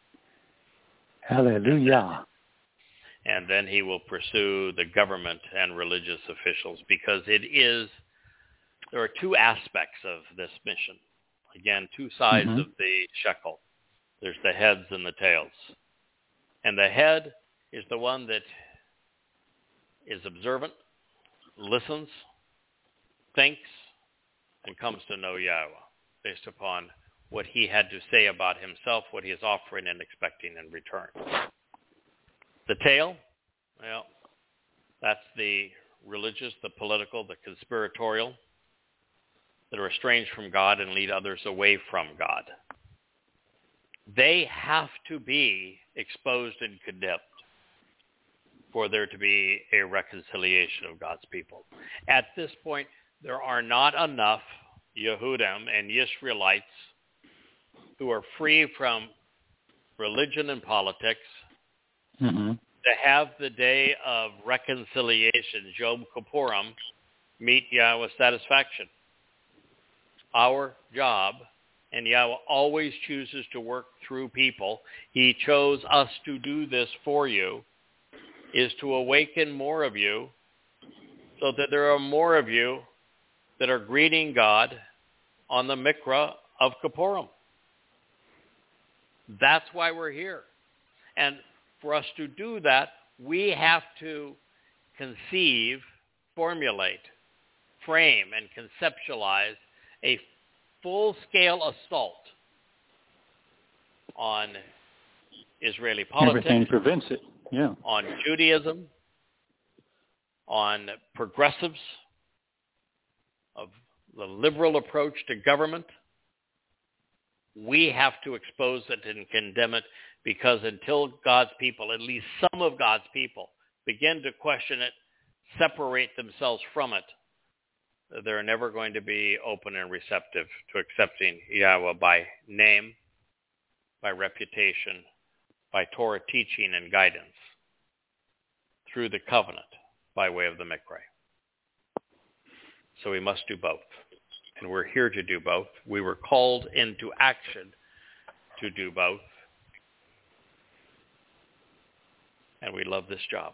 Hallelujah. And then he will pursue the government and religious officials, because it is, there are two aspects of this mission. Again, two sides mm-hmm. of the shekel. There's the heads and the tails. And the head is the one that is observant, listens, thinks, and comes to know Yahweh based upon what he had to say about himself, what he is offering and expecting in return. The tail, well, That's the religious, the political, the conspiratorial, that are estranged from God and lead others away from God. They have to be exposed and condemned for there to be a reconciliation of God's people. At this point, there are not enough Yehudim and Israelites who are free from religion and politics mm-hmm. to have the day of reconciliation, Yom Kippurim, meet Yahweh's satisfaction. Our job, and Yahweh always chooses to work through people, he chose us to do this for you, is to awaken more of you so that there are more of you that are greeting God on the Mikra of Kippurim. That's why we're here. And for us to do that, we have to conceive, formulate, frame, and conceptualize a full-scale assault on Israeli politics. Everything prevents it, yeah. On Judaism, on progressives, of the liberal approach to government. We have to expose it and condemn it, because until God's people, at least some of God's people, begin to question it, separate themselves from it, they're never going to be open and receptive to accepting Yahweh by name, by reputation, by Torah teaching and guidance, through the covenant by way of the Mikra. So we must do both. And we're here to do both. We were called into action to do both. And we love this job.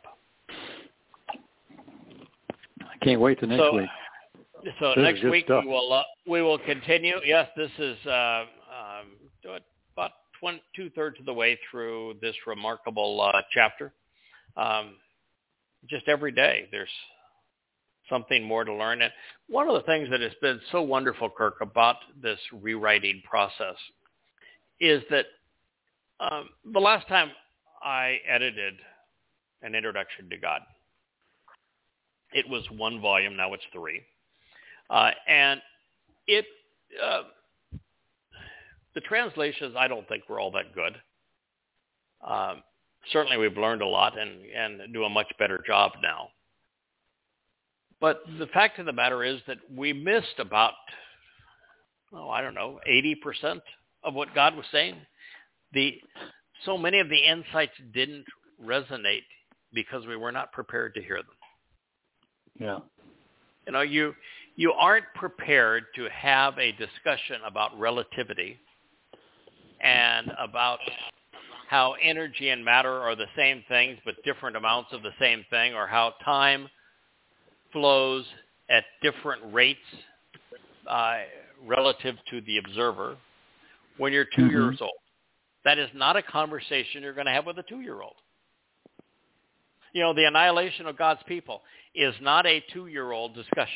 I can't wait till next so, week. So this next week stuff. we will uh, we will continue. Yes, this is uh, um, about one, two-thirds of the way through this remarkable uh, chapter. Um, just every day there's something more to learn. And one of the things that has been so wonderful, Kirk, about this rewriting process is that um, the last time I edited an introduction to God, it was one volume. Now it's three. Uh, and it, uh, the translations, I don't think were all that good. Um, certainly we've learned a lot and, and do a much better job now. But the fact of the matter is that we missed about, oh, I don't know, eighty percent of what God was saying. The, so many of the insights didn't resonate because we were not prepared to hear them. Yeah. You know, you you aren't prepared to have a discussion about relativity and about how energy and matter are the same things but different amounts of the same thing, or how time flows at different rates uh, relative to the observer when you're two mm-hmm. years old. That is not a conversation you're going to have with a two-year-old. You know, the annihilation of God's people is not a two-year-old discussion.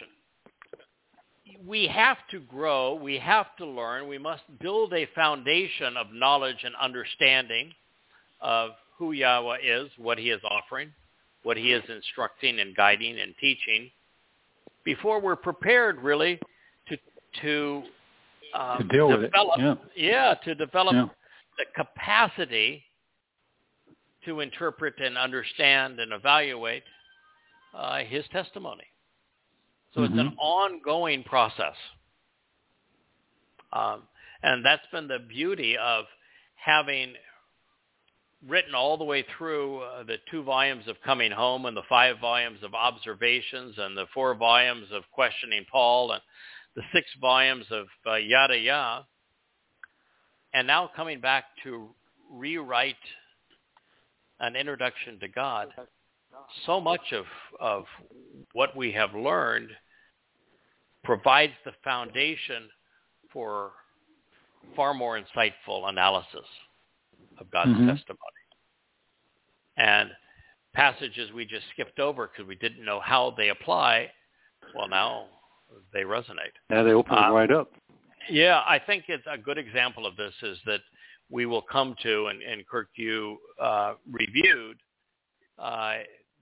We have to grow. We have to learn. We must build a foundation of knowledge and understanding of who Yahweh is, what he is offering, what he is instructing and guiding and teaching, before we're prepared really to to, um, to deal develop, with it. Yeah, yeah to develop yeah. the capacity to interpret and understand and evaluate uh, his testimony. So mm-hmm. it's an ongoing process. Um, and that's been the beauty of having written all the way through uh, the two volumes of Coming Home and the five volumes of Observations and the four volumes of Questioning Paul and the six volumes of uh, Yada Yah, and now coming back to rewrite an introduction to God. So much of, of what we have learned provides the foundation for far more insightful analysis of God's mm-hmm. testimony. And passages we just skipped over because we didn't know how they apply, well, now they resonate. Now they open uh, right up. Yeah, I think it's a good example of this is that we will come to, and, and Kirk, you uh, reviewed uh,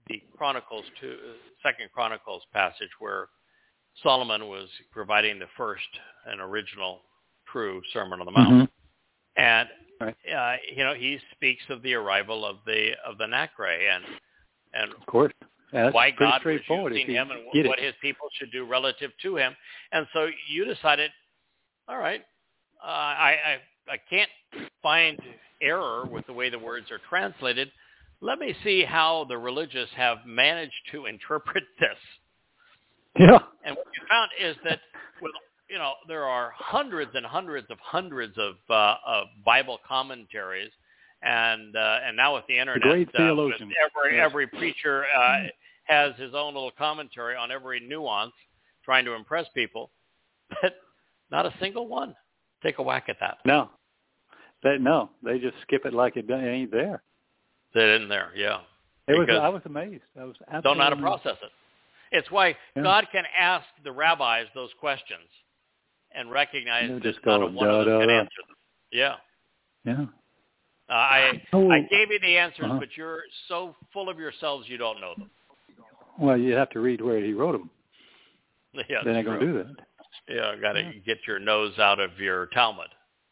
the Chronicles two, Second Chronicles passage where Solomon was providing the first and original true Sermon on the Mount, Mm-hmm. and Right. uh, you know he speaks of the arrival of the of the Nacre and and Of course. That's why pretty God was straightforward if using you him and get what it. his people should do relative to him. And so you decided, all right, uh, I, I I can't find error with the way the words are translated. Let me see how the religious have managed to interpret this. Yeah. And what you found is that, with, you know, there are hundreds and hundreds of hundreds of, uh, of Bible commentaries, and uh, and now with the internet, The great uh, theologian. every Yes. every preacher uh, has his own little commentary on every nuance, trying to impress people, but not a single one take a whack at that. No. They, no, they just skip it like it ain't there. They're in there, yeah. It was. Because I was amazed. I was absolutely don't know how to amazed. process it. It's why Yeah. God can ask the rabbis those questions and recognize They'll that just not go, a one da, of them da, can da. answer them. Yeah. Yeah. Uh, I Oh. I gave you the answers, Uh-huh. but you're so full of yourselves you don't know them. Well, you have to read where he wrote them. Yeah, They're not going to do that. Yeah, got to Yeah. get your nose out of your Talmud.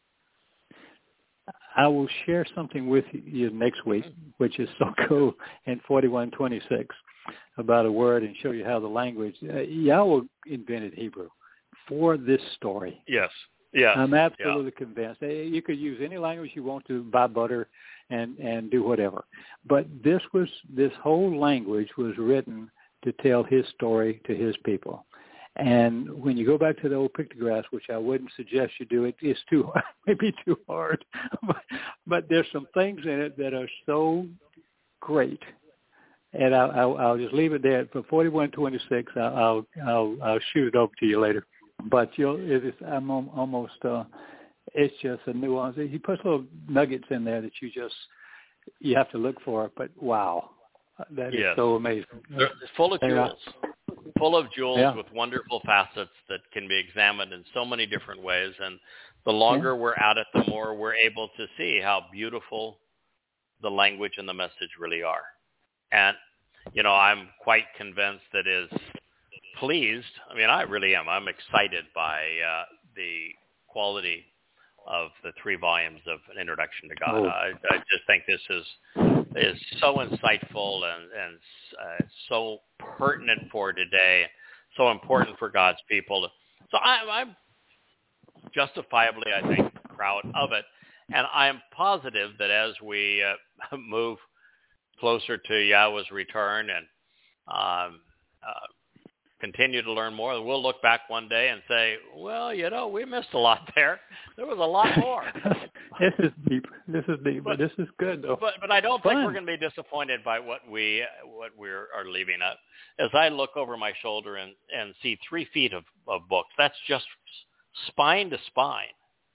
I will share something with you next week, which is so cool in forty-one twenty-six about a word and show you how the language, uh, Yahweh invented Hebrew for this story. Yes. Yeah. I'm absolutely yeah. convinced. You could use any language you want to, buy butter and, and do whatever. But this was, this whole language was written to tell his story to his people. And when you go back to the old pictographs, which I wouldn't suggest you do, it is too hard, maybe too hard. but, but there's some things in it that are so great. And I'll, I'll, I'll just leave it there. For forty-one twenty-six, I'll, I'll, I'll, I'll shoot it over to you later. But you'll, it is, I'm almost, uh, it's just a nuance. He puts little nuggets in there that you just, you have to look for. But wow, that is yes. so amazing. They're full of jewels. Full of jewels yeah. with wonderful facets that can be examined in so many different ways. And the longer yeah. we're at it, the more we're able to see how beautiful the language and the message really are. And, you know, I'm quite convinced that is pleased. I mean, I really am. I'm excited by uh, the quality of the three volumes of An Introduction to God. Oh. I, I just think this is is so insightful and, and uh, so pertinent for today, so important for God's people. So I, I'm justifiably, I think, proud of it. And I'm positive that as we uh, move closer to Yahweh's return and um, uh, continue to learn more, we'll look back one day and say, well, you know, we missed a lot there. There was a lot more. This is deep. This is deep, but, but this is good, though. But but I don't Fun. think we're going to be disappointed by what we what we are leaving up. As I look over my shoulder and, and see three feet of, of books, that's just spine to spine.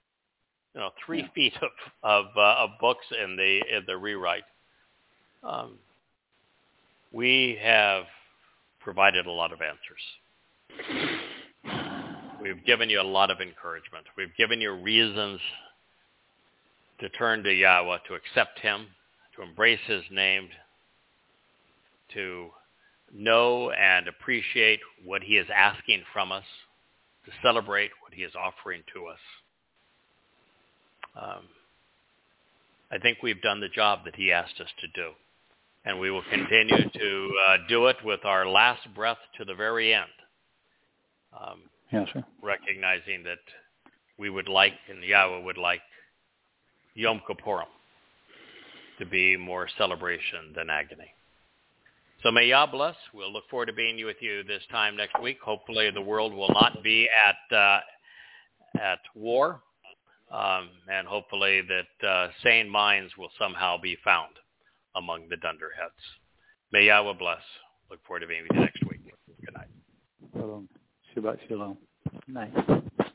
You know, three yeah. feet of of, uh, of books in the in the rewrite. Um, we have provided a lot of answers. We've given you a lot of encouragement. We've given you reasons to turn to Yahweh, to accept him, to embrace his name, to know and appreciate what he is asking from us, to celebrate what he is offering to us. Um, I think we've done the job that he asked us to do. And we will continue to uh, do it with our last breath to the very end. Um, yes, sir. Recognizing that we would like, and Yahweh would like, Yom Kippurim to be more celebration than agony. So may Yah bless. We'll look forward to being with you this time next week. Hopefully the world will not be at uh, at war, um, and hopefully that uh, sane minds will somehow be found among the dunderheads. May Yahweh bless. Look forward to being with you next week. Good night. Shalom. Shabbat shalom. Night.